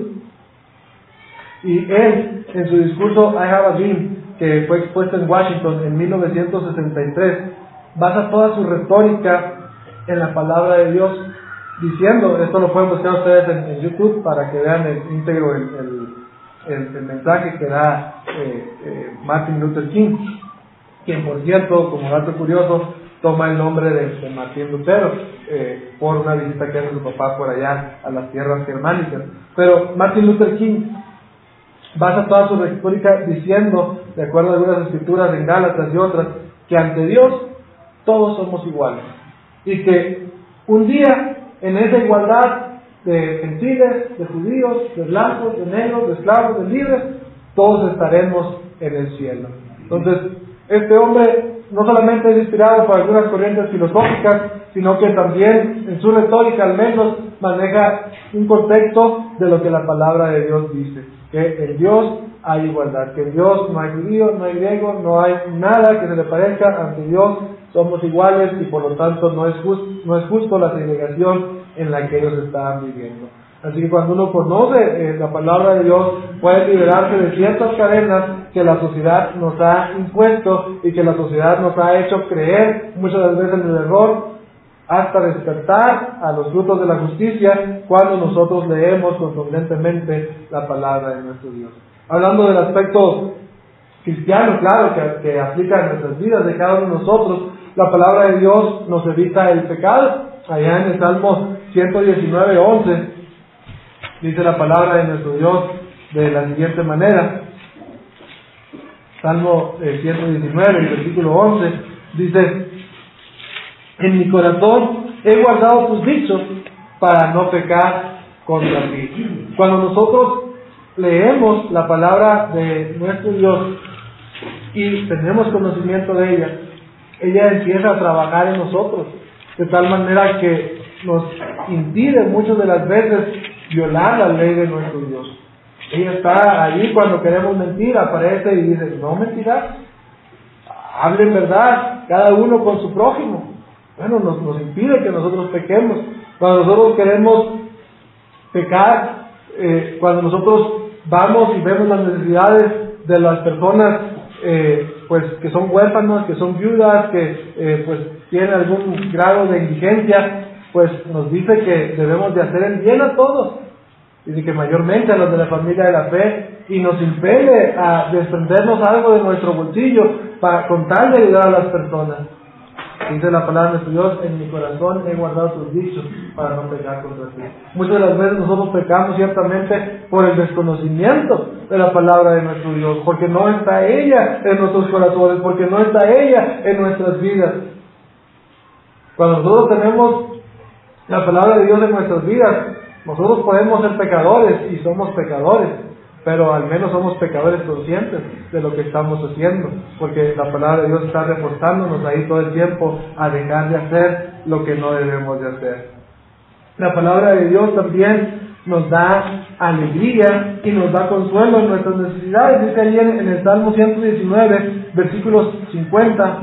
Y él, en su discurso I Have a Dream, que fue expuesto en Washington en mil novecientos sesenta y tres, basa toda su retórica en la palabra de Dios, diciendo, esto lo pueden buscar ustedes en, en YouTube para que vean el íntegro el, el, el, el mensaje que da eh, eh, Martin Luther King, quien por cierto, como dato curioso, toma el nombre de, de Martín Lutero eh, por una visita que hace su papá por allá a las tierras germánicas. Pero Martin Luther King basa toda su retórica diciendo, de acuerdo a algunas escrituras en Gálatas y otras, que ante Dios todos somos iguales, y que un día en esa igualdad de gentiles, de judíos, de blancos, de negros, de esclavos, de libres, todos estaremos en el cielo. Entonces, este hombre no solamente es inspirado por algunas corrientes filosóficas, sino que también en su retórica al menos maneja un contexto de lo que la palabra de Dios dice, que en Dios hay igualdad, que en Dios no hay judío, no hay griego, no hay nada que se le parezca, ante Dios somos iguales y por lo tanto no es justo, no es justo la segregación en la que ellos estaban viviendo. Así que cuando uno conoce eh, la palabra de Dios, puede liberarse de ciertas cadenas que la sociedad nos ha impuesto y que la sociedad nos ha hecho creer muchas de las veces en el error, hasta despertar a los frutos de la justicia cuando nosotros leemos contundentemente la palabra de nuestro Dios. Hablando del aspecto cristiano, claro, que, que aplica en nuestras vidas de cada uno de nosotros, la palabra de Dios nos evita el pecado. Allá en el Salmo ciento diecinueve, once, dice la palabra de nuestro Dios de la siguiente manera. Salmo eh, ciento diecinueve, el versículo once, dice: en mi corazón he guardado tus dichos para no pecar contra ti. Cuando nosotros leemos la palabra de nuestro Dios y tenemos conocimiento de ella, ella empieza a trabajar en nosotros, de tal manera que nos impide muchas de las veces violar la ley de nuestro Dios. Ella está allí cuando queremos mentir, aparece y dice: no mentirás, hablen verdad, cada uno con su prójimo. Bueno, nos, nos impide que nosotros pequemos. Cuando nosotros queremos pecar, eh, cuando nosotros vamos y vemos las necesidades de las personas eh, pues que son huérfanos, que son viudas, que eh, pues tienen algún grado de indigencia, pues nos dice que debemos de hacer el bien a todos, dice que mayormente a los de la familia de la fe, y nos impele a desprendernos algo de nuestro bolsillo para, con tal de ayudar a las personas. Dice la palabra de nuestro Dios: en mi corazón he guardado tus dichos para no pecar contra ti. Muchas de las veces nosotros pecamos ciertamente por el desconocimiento de la palabra de nuestro Dios, porque no está ella en nuestros corazones, porque no está ella en nuestras vidas. Cuando nosotros tenemos la palabra de Dios en nuestras vidas, nosotros podemos ser pecadores, y somos pecadores, pero al menos somos pecadores conscientes de lo que estamos haciendo, porque la palabra de Dios está reforzándonos ahí todo el tiempo a dejar de hacer lo que no debemos de hacer. La palabra de Dios también nos da alegría y nos da consuelo en nuestras necesidades. Dice ahí en, en el Salmo ciento diecinueve, versículos cincuenta,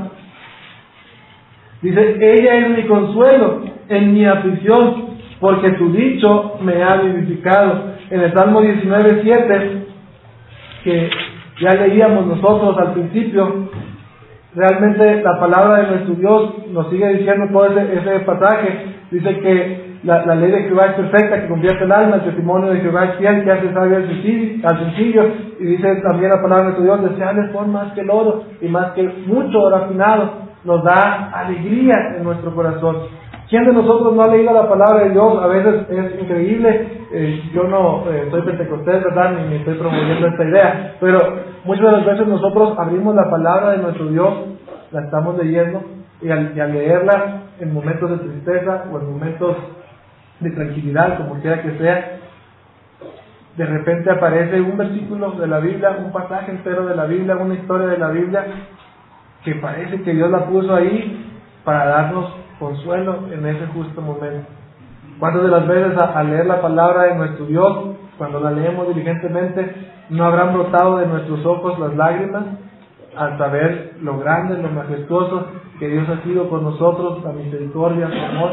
dice: ella es mi consuelo en mi aflicción, porque tu dicho me ha vivificado. En el Salmo diecinueve, siete, que ya leíamos nosotros al principio, realmente la palabra de nuestro Dios nos sigue diciendo todo ese, ese pasaje. Dice que la, la ley de Jehová es perfecta, que convierte el alma, el testimonio de Jehová es fiel, que hace sabio al sencillo, al sencillo. Y dice también la palabra de nuestro Dios: deseables son más que el oro, y más que mucho oro afinado. Nos da alegría en nuestro corazón. ¿Quién de nosotros no ha leído la palabra de Dios? A veces es increíble, eh, yo no eh, soy pentecostés, ¿verdad? Ni me estoy promoviendo esta idea, pero muchas de las veces nosotros abrimos la palabra de nuestro Dios, la estamos leyendo, y al, y al leerla en momentos de tristeza o en momentos de tranquilidad, como quiera que sea, de repente aparece un versículo de la Biblia, un pasaje entero de la Biblia, una historia de la Biblia, que parece que Dios la puso ahí para darnos consuelo en ese justo momento. ¿Cuántas de las veces al leer la palabra de nuestro Dios, cuando la leemos diligentemente, no habrán brotado de nuestros ojos las lágrimas al saber lo grande, lo majestuoso que Dios ha sido con nosotros, la misericordia, su amor?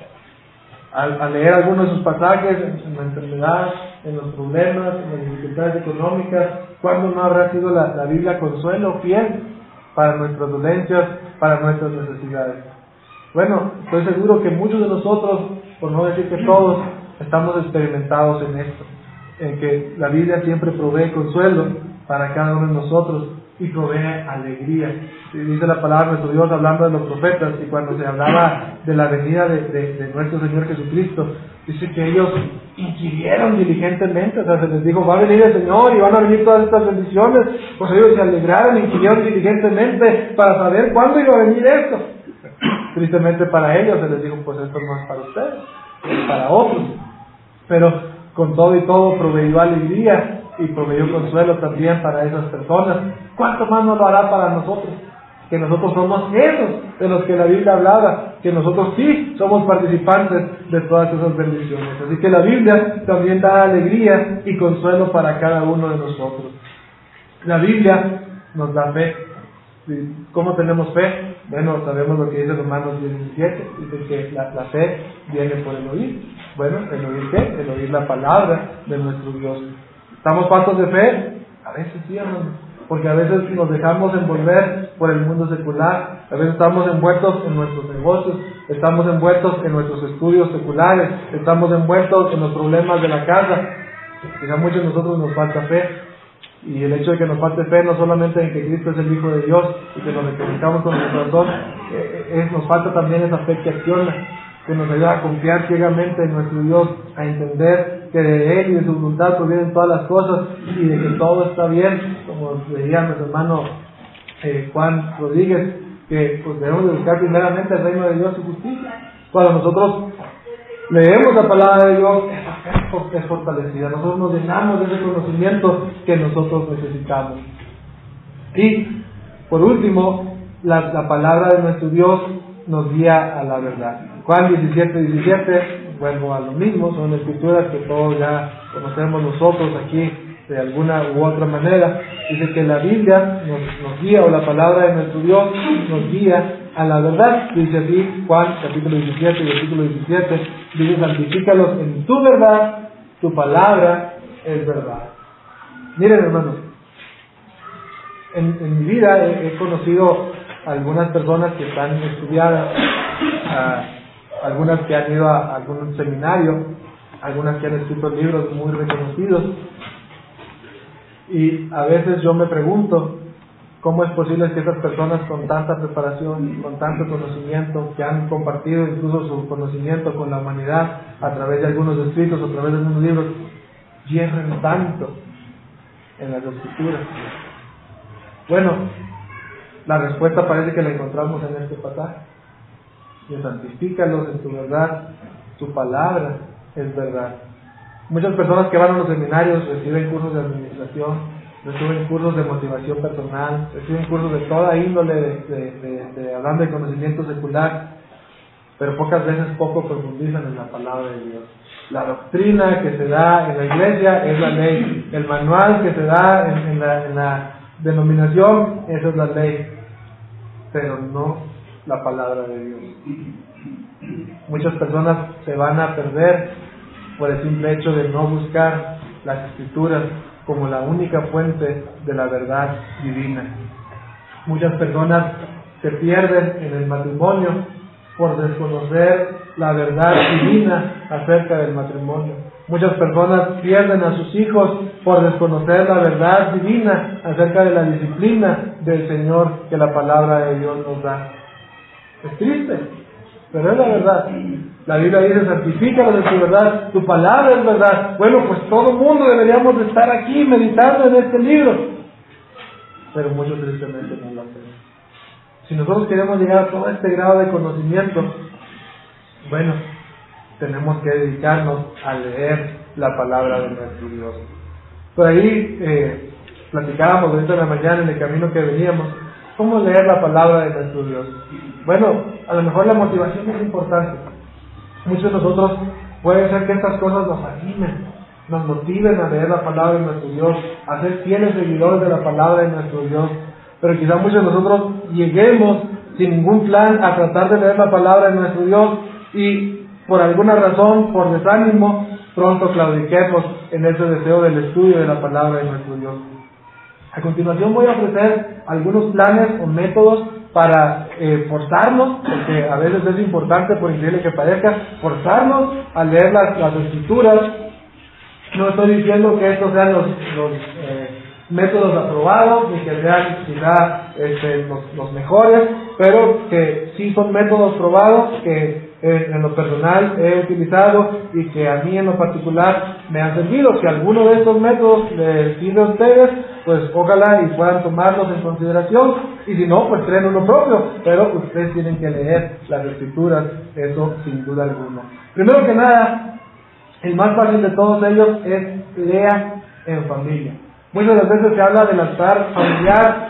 Al, al leer algunos de sus pasajes en la enfermedad, en los problemas, en las dificultades económicas, ¿cuándo no habrá sido la, la Biblia consuelo fiel para nuestras dolencias, para nuestras necesidades? Bueno, estoy seguro que muchos de nosotros, por no decir que todos, estamos experimentados en esto, en que la Biblia siempre provee consuelo para cada uno de nosotros y provee alegría. Y dice la palabra de nuestro Dios hablando de los profetas, y cuando se hablaba de la venida de, de, de nuestro Señor Jesucristo, dice que ellos inquirieron diligentemente, o sea, se les dijo: va a venir el Señor y van a venir todas estas bendiciones. Pues ellos se alegraron, inquirieron diligentemente para saber cuándo iba a venir esto. Tristemente para ellos se les dijo: pues esto no es para ustedes, es para otros. Pero con todo y todo proveyó alegría y proveyó consuelo también para esas personas. ¿Cuánto más nos lo hará para nosotros? Que nosotros somos esos de los que la Biblia hablaba, que nosotros sí somos participantes de todas esas bendiciones. Así que la Biblia también da alegría y consuelo para cada uno de nosotros. La Biblia nos da fe. ¿Cómo tenemos fe? Bueno, sabemos lo que dice Romanos diez diecisiete, dice que la, la fe viene por el oír. Bueno, ¿el oír qué? El oír la palabra de nuestro Dios. ¿Estamos faltos de fe? A veces sí, hermano, porque a veces nos dejamos envolver por el mundo secular, a veces estamos envueltos en nuestros negocios, estamos envueltos en nuestros estudios seculares, estamos envueltos en los problemas de la casa. Quizá a muchos de nosotros nos falta fe. Y el hecho de que nos falte fe no solamente en que Cristo es el Hijo de Dios y que nos reconozcamos con nuestro corazón, eh, es, nos falta también esa fe que acciona, que nos ayuda a confiar ciegamente en nuestro Dios, a entender que de Él y de su voluntad provienen todas las cosas y de que todo está bien, como decía nuestro hermano eh, Juan Rodríguez, que pues debemos de buscar primeramente el reino de Dios y su justicia. Cuando nosotros leemos la palabra de Dios, esa fe es fortalecida. Nosotros nos llenamos de ese conocimiento que nosotros necesitamos. Y, por último, la, la palabra de nuestro Dios nos guía a la verdad. Juan diecisiete, diecisiete, vuelvo a lo mismo, son escrituras que todos ya conocemos nosotros aquí de alguna u otra manera. Dice que la Biblia nos, nos guía, o la palabra de nuestro Dios nos guía a la verdad. Dice así Juan capítulo diecisiete, versículo diecisiete, dice: santifícalos en tu verdad, tu palabra es verdad. Miren, hermanos, en, en mi vida he, he conocido a algunas personas que están estudiadas, a, algunas que han ido a algún seminario, algunas que han escrito libros muy reconocidos. Y a veces yo me pregunto, ¿cómo es posible que esas personas con tanta preparación, con tanto conocimiento, que han compartido incluso su conocimiento con la humanidad a través de algunos escritos, a través de algunos libros, hierren tanto en las escrituras? Bueno, la respuesta parece que la encontramos en este pasaje. Y santifícalos en tu verdad, tu palabra es verdad. Muchas personas que van a los seminarios reciben cursos de administración, reciben cursos de motivación personal, reciben cursos de toda índole, de, de, de, de hablando de conocimiento secular, pero pocas veces poco profundizan en la palabra de Dios. La doctrina que se da en la iglesia es la ley, el manual que se da en, en, la, en la denominación, esa es la ley, pero no la palabra de Dios. Muchas personas se van a perder por el simple hecho de no buscar las escrituras como la única fuente de la verdad divina. Muchas personas se pierden en el matrimonio por desconocer la verdad divina acerca del matrimonio. Muchas personas pierden a sus hijos por desconocer la verdad divina acerca de la disciplina del Señor que la palabra de Dios nos da. Es triste, pero es la verdad. La Biblia dice, santifícalos de tu verdad, tu palabra es verdad. Bueno, pues todo el mundo deberíamos de estar aquí meditando en este libro, pero muchos tristemente no lo hacen. Si nosotros queremos llegar a todo este grado de conocimiento, bueno, tenemos que dedicarnos a leer la palabra de nuestro Dios. Por ahí eh, platicábamos ahorita en la mañana en el camino que veníamos, cómo leer la palabra de nuestro Dios. Bueno, a lo mejor la motivación es importante. Muchos de nosotros puede ser que estas cosas nos animen, nos motiven a leer la palabra de nuestro Dios, a ser fieles seguidores de la palabra de nuestro Dios. Pero quizá muchos de nosotros lleguemos sin ningún plan a tratar de leer la palabra de nuestro Dios y por alguna razón, por desánimo, pronto claudiquemos en ese deseo del estudio de la palabra de nuestro Dios. A continuación voy a ofrecer algunos planes o métodos para eh, forzarnos, porque a veces es importante, por increíble que parezca, forzarnos a leer las, las escrituras. No estoy diciendo que estos sean los, los eh, métodos aprobados, ni que sean quizá este, los, los mejores, pero que sí son métodos probados que eh, en lo personal he utilizado y que a mí en lo particular me han servido. Que alguno de estos métodos les sirve a ustedes, pues ojalá y puedan tomarlos en consideración, y si no, pues creen uno propio, pero ustedes tienen que leer las escrituras, eso sin duda alguna. Primero que nada, el más fácil de todos ellos es lean en familia. Muchas de las veces se habla del altar familiar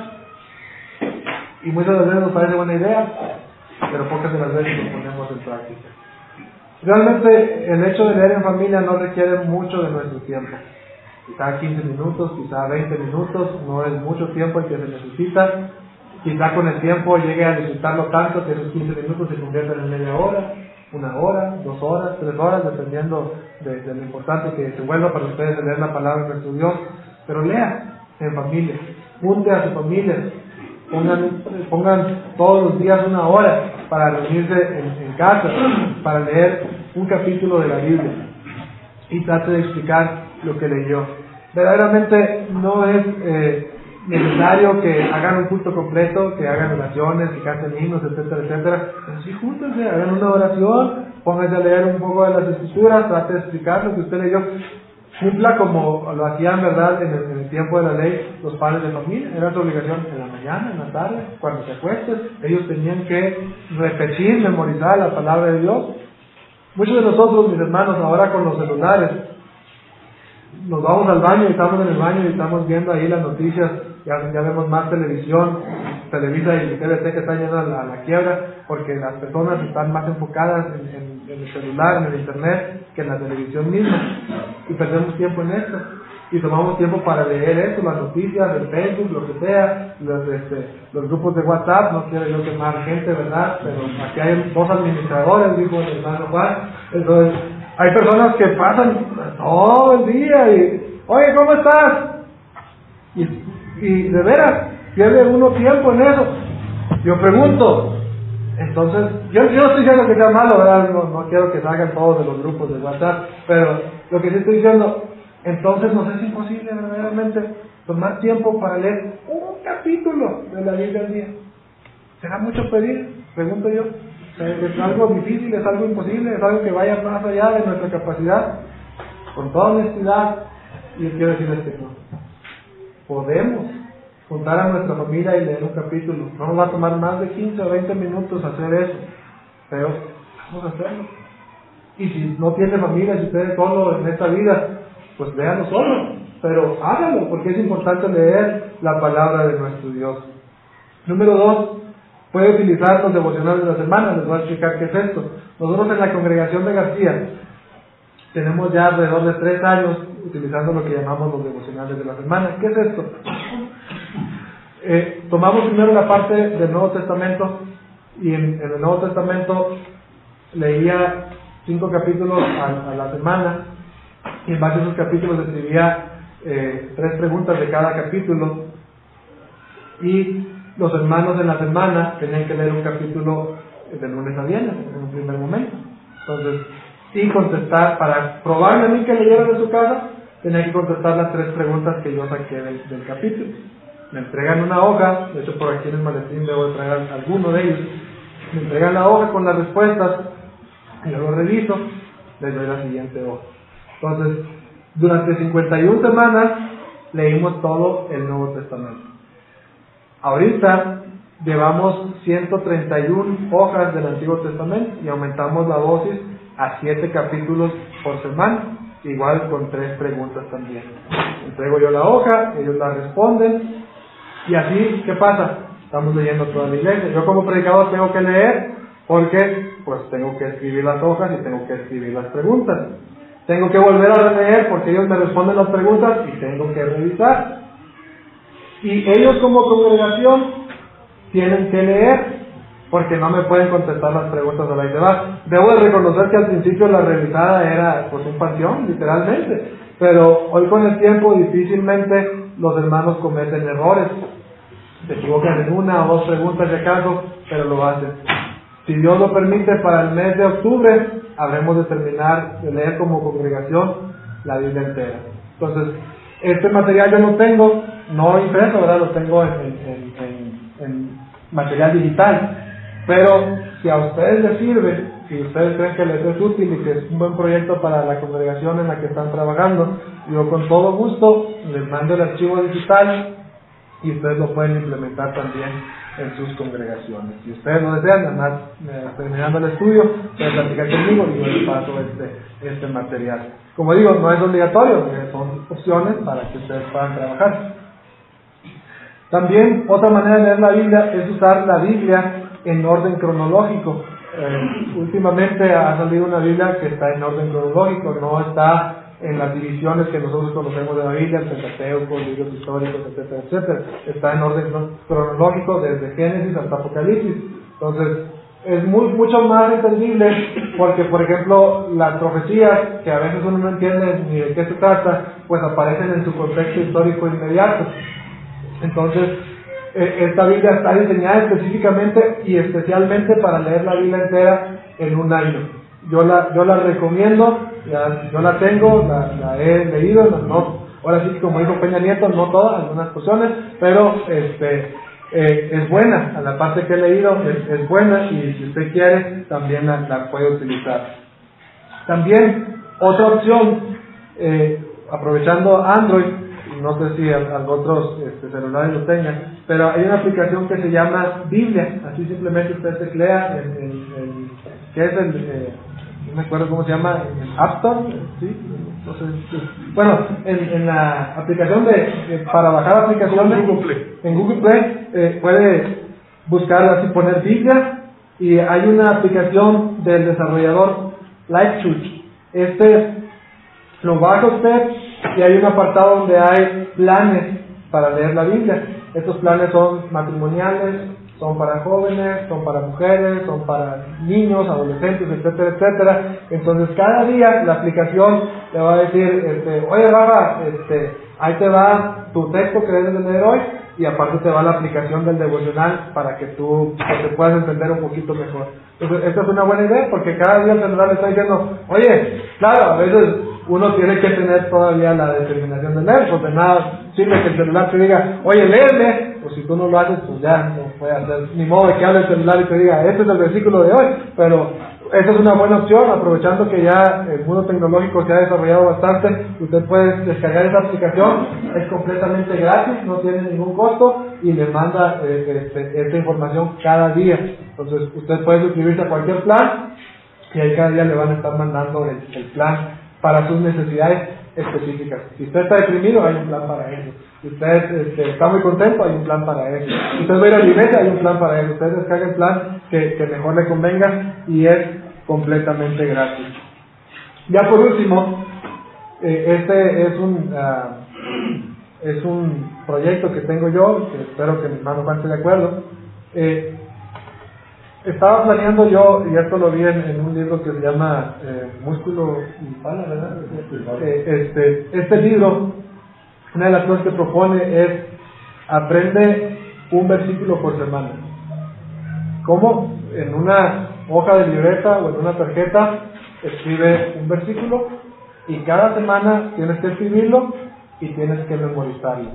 y muchas de las veces nos parece buena idea, pero pocas de las veces lo ponemos en práctica. Realmente el hecho de leer en familia no requiere mucho de nuestro tiempo. Quizá quince minutos, quizá veinte minutos, no es mucho tiempo el que se necesita. Quizá con el tiempo llegue a necesitarlo tanto que esos quince minutos se conviertan en media hora, una hora, dos horas, tres horas, dependiendo de, de lo importante que se vuelva para ustedes leer la palabra de nuestro Dios. Pero lean en familia, junte a su familia, pongan, pongan todos los días una hora para reunirse en, en casa, para leer un capítulo de la Biblia y trate de explicar lo que leyó. Verdaderamente no es eh, necesario que hagan un culto completo, que hagan oraciones, que canten himnos, etcétera, etcétera. Pero sí, júntense, hagan una oración, pónganse a leer un poco de las escrituras, trate de explicar lo que usted leyó. Cumpla como lo hacían, ¿verdad?, en el, en el tiempo de la ley los padres de familia. Era su obligación en la mañana, en la tarde, cuando se acuesten. Ellos tenían que repetir, memorizar la palabra de Dios. Muchos de nosotros, mis hermanos, ahora con los celulares, nos vamos al baño y estamos en el baño y estamos viendo ahí las noticias, ya, ya vemos más televisión, Televisa y T V T que están yendo a la, a la quiebra, porque las personas están más enfocadas en, en, en el celular, en el internet, que en la televisión misma, y perdemos tiempo en esto, y tomamos tiempo para leer esto, las noticias, el Facebook, lo que sea, los, este, los grupos de WhatsApp. No quiero yo quemar gente, ¿verdad?, pero aquí hay dos administradores, dijo el hermano Juan. Entonces hay personas que pasan todo el día y, oye, ¿cómo estás? Y, y de veras, pierde uno tiempo en eso. Yo pregunto, Entonces, yo, yo no estoy diciendo que sea malo, ¿verdad? No, no quiero que salgan todos de los grupos de WhatsApp, pero lo que sí estoy diciendo, entonces nos es imposible verdaderamente tomar tiempo para leer un capítulo de la Biblia al día. ¿Será mucho pedir? Pregunto yo. ¿Es algo difícil? ¿Es algo imposible? ¿Es algo que vaya más allá de nuestra capacidad? Con toda honestidad, yo quiero decirles que no. Podemos juntar a nuestra familia y leer un capítulo. No nos va a tomar más de quince o veinte minutos hacer eso, pero vamos a hacerlo. Y si no tiene familia, si usted es solo en esta vida, pues léalo solo, pero hágalo, porque es importante leer la palabra de nuestro Dios. Número dos, puede utilizar los devocionales de la semana. Les voy a explicar qué es esto. Nosotros en la congregación de García tenemos ya alrededor de tres años utilizando lo que llamamos los devocionales de la semana. ¿Qué es esto? Eh, tomamos primero la parte del Nuevo Testamento, y en, en el Nuevo Testamento leía cinco capítulos a, a la semana, y en base a esos capítulos escribía eh, tres preguntas de cada capítulo, y los hermanos en la semana tenían que leer un capítulo de lunes a viernes en un primer momento. Entonces, y contestar, para probarme a mí que leyeron en su casa, tenía que contestar las tres preguntas que yo saqué del, del capítulo. Me entregan una hoja, de hecho por aquí en el maletín debo de traer alguno de ellos. Me entregan la hoja con las respuestas, y yo lo reviso, les doy la siguiente hoja. Entonces, durante cincuenta y una semanas leímos todo el Nuevo Testamento. Ahorita llevamos ciento treinta y una hojas del Antiguo Testamento y aumentamos la dosis a siete capítulos por semana, igual con tres preguntas también. Entrego yo la hoja, ellos la responden, y así, ¿qué pasa? Estamos leyendo toda la iglesia. Yo como predicador tengo que leer, porque pues tengo que escribir las hojas y tengo que escribir las preguntas. Tengo que volver a releer porque ellos me responden las preguntas y tengo que revisar. Y ellos como congregación tienen que leer, porque no me pueden contestar las preguntas de la iglesia. Debo de reconocer que al principio la revisada era pues un panteón, literalmente, pero hoy con el tiempo difícilmente los hermanos cometen errores. Se equivocan en una o dos preguntas de acaso, pero lo hacen. Si Dios lo permite, para el mes de octubre habremos de terminar de leer como congregación la Biblia entera. Entonces, este material yo lo tengo, no impreso, ¿verdad? Lo tengo en, en, en, en material digital. Pero si a ustedes les sirve, si ustedes creen que les es útil y que es un buen proyecto para la congregación en la que están trabajando, yo con todo gusto les mando el archivo digital y ustedes lo pueden implementar también en sus congregaciones. Si ustedes lo desean, nada más eh, terminando el estudio, pueden platicar conmigo y yo les paso este, este material. Como digo, no es obligatorio, eh, son opciones para que ustedes puedan trabajar. También otra manera de leer la Biblia es usar la Biblia en orden cronológico. Eh, últimamente ha salido una Biblia que está en orden cronológico, no está en las divisiones que nosotros conocemos de la Biblia, el Pentateuco, libros históricos, etcétera, etcétera. Está en orden cronológico desde Génesis hasta Apocalipsis. Entonces, es muy, mucho más entendible porque, por ejemplo, las profecías, que a veces uno no entiende ni de qué se trata, pues aparecen en su contexto histórico inmediato. Entonces, esta Biblia está diseñada específicamente y especialmente para leer la Biblia entera en un año. Yo la, yo la recomiendo, ya, yo la tengo, la, la he leído, no, ahora sí, como dijo Peña Nieto, no todas, algunas porciones, pero este, eh, es buena, a la parte que he leído es, es buena, y si usted quiere también la, la puede utilizar. También otra opción, eh, aprovechando Android, no sé si algún otros este, celulares lo tengan, pero hay una aplicación que se llama Biblia, así simplemente usted teclea en, en, en ¿qué es el? Eh, no me acuerdo cómo se llama, en App Store, ¿sí? No sé, sí. Bueno, en, en la aplicación de, de para bajar aplicaciones, en Google Play, en Google Play eh, puede buscar así, poner Biblia, y hay una aplicación del desarrollador Lightchurch. Este lo baja usted y hay un apartado donde hay planes para leer la Biblia. Estos planes son matrimoniales, son para jóvenes, son para mujeres, son para niños, adolescentes, etcétera, etcétera. Entonces cada día la aplicación le va a decir, este, oye Rafa, este, ahí te va tu texto que debes de leer hoy, y aparte te va la aplicación del devocional para que tú que te puedas entender un poquito mejor. Entonces, esta es una buena idea porque cada día el celular le está diciendo, oye, claro, a veces uno tiene que tener todavía la determinación de leer, porque nada sirve que el celular te diga, oye, léeme, pues si tú no lo haces, pues ya no puede hacer, ni modo de que hable el celular y te diga, este es el versículo de hoy, pero esa es una buena opción, aprovechando que ya el mundo tecnológico se ha desarrollado bastante, usted puede descargar esa aplicación, es completamente gratis, no tiene ningún costo y le manda eh, este, esta información cada día. Entonces usted puede suscribirse a cualquier plan y ahí cada día le van a estar mandando el, el plan para sus necesidades específicas. Si usted está deprimido, hay un plan para eso. Si usted este, está muy contento, hay un plan para eso. Si usted va a ir a la iglesia, hay un plan para eso. Usted descarga el plan que, que mejor le convenga y es completamente gratis. Ya por último, eh, este es un uh, es un proyecto que tengo yo, que espero que mi hermano Juan esté de acuerdo. Eh, Estaba planeando yo, y esto lo vi en, en un libro que se llama eh, Músculo y Bala, ¿verdad? Eh, este, este libro, una de las cosas que propone es, aprende un versículo por semana. ¿Cómo? En una hoja de libreta o en una tarjeta, escribe un versículo, y cada semana tienes que escribirlo y tienes que memorizarlo.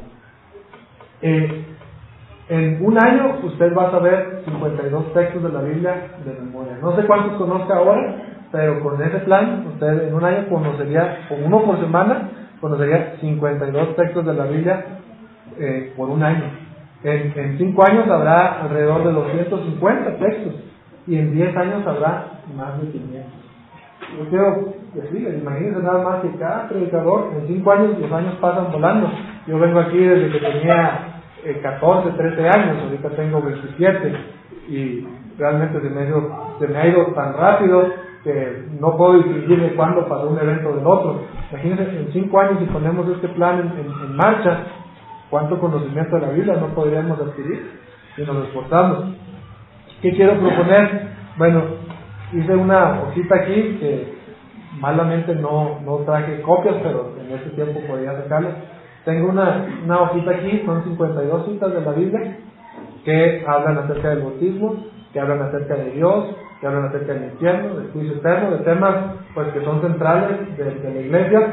Eh, En un año usted va a saber cincuenta y dos textos de la Biblia de memoria. No sé cuántos conozca ahora, pero con ese plan usted en un año conocería, con uno por semana, conocería cincuenta y dos textos de la Biblia eh, por un año. En, en cinco años habrá alrededor de doscientos cincuenta textos y en diez años habrá más de quinientos. Yo quiero decirles, imagínense nada más que cada predicador en cinco años, los años pasan volando. Yo vengo aquí desde que tenía catorce, trece años, ahorita tengo veintisiete y realmente se me, ha ido, se me ha ido tan rápido que no puedo distinguir de cuándo pasó un evento del otro. Imagínense, en cinco años si ponemos este plan en, en, en marcha, cuánto conocimiento de la Biblia no podríamos adquirir si nos esforzamos. ¿Qué quiero proponer? Bueno, hice una hojita aquí que malamente no, no traje copias, pero en ese tiempo podía sacarlas. Tengo una, una hojita aquí, son cincuenta y dos citas de la Biblia que hablan acerca del bautismo, que hablan acerca de Dios, que hablan acerca del infierno, del juicio eterno, de temas pues que son centrales de, de la iglesia.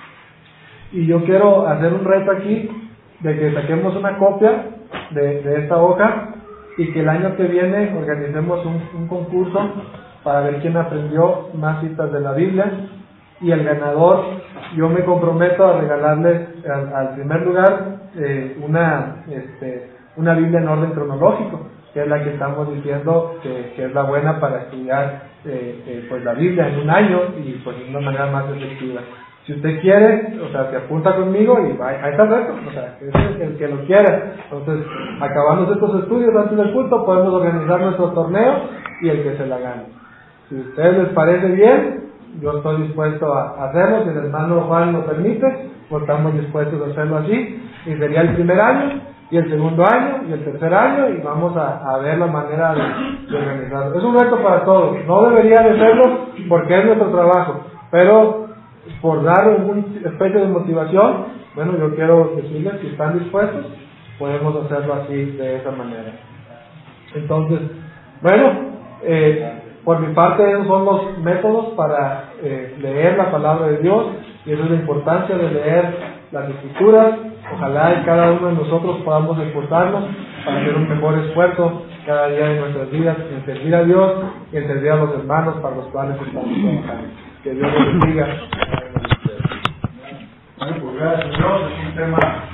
Y yo quiero hacer un reto aquí de que saquemos una copia de, de esta hoja y que el año que viene organicemos un, un concurso para ver quién aprendió más citas de la Biblia. Y el ganador, yo me comprometo a regalarle al, al primer lugar eh, una este, una Biblia en orden cronológico, que es la que estamos diciendo que, que es la buena para estudiar eh, eh, pues la Biblia en un año y pues de una manera más efectiva. Si usted quiere, o sea, se apunta conmigo y ahí está el reto, o sea, es el que lo quiera. Entonces, acabando estos estudios antes del culto, podemos organizar nuestro torneo y el que se la gane. Si a ustedes les parece bien, yo estoy dispuesto a hacerlo, si el hermano Juan lo permite, pues estamos dispuestos a hacerlo así, y sería el primer año, y el segundo año, y el tercer año, y vamos a, a ver la manera de, de organizarlo. Es un reto para todos, no debería de serlo porque es nuestro trabajo, pero por dar una especie de motivación, bueno, yo quiero decirles, si están dispuestos, podemos hacerlo así, de esa manera. Entonces, bueno, eh, por mi parte, esos son los métodos para eh, leer la palabra de Dios, y esa es la importancia de leer las Escrituras. Ojalá y cada uno de nosotros podamos esforzarnos para hacer un mejor esfuerzo cada día de nuestras vidas en servir a Dios y en servir a los hermanos para los cuales estamos trabajando. Que Dios los bendiga.
Bueno, pues gracias a Dios, es un tema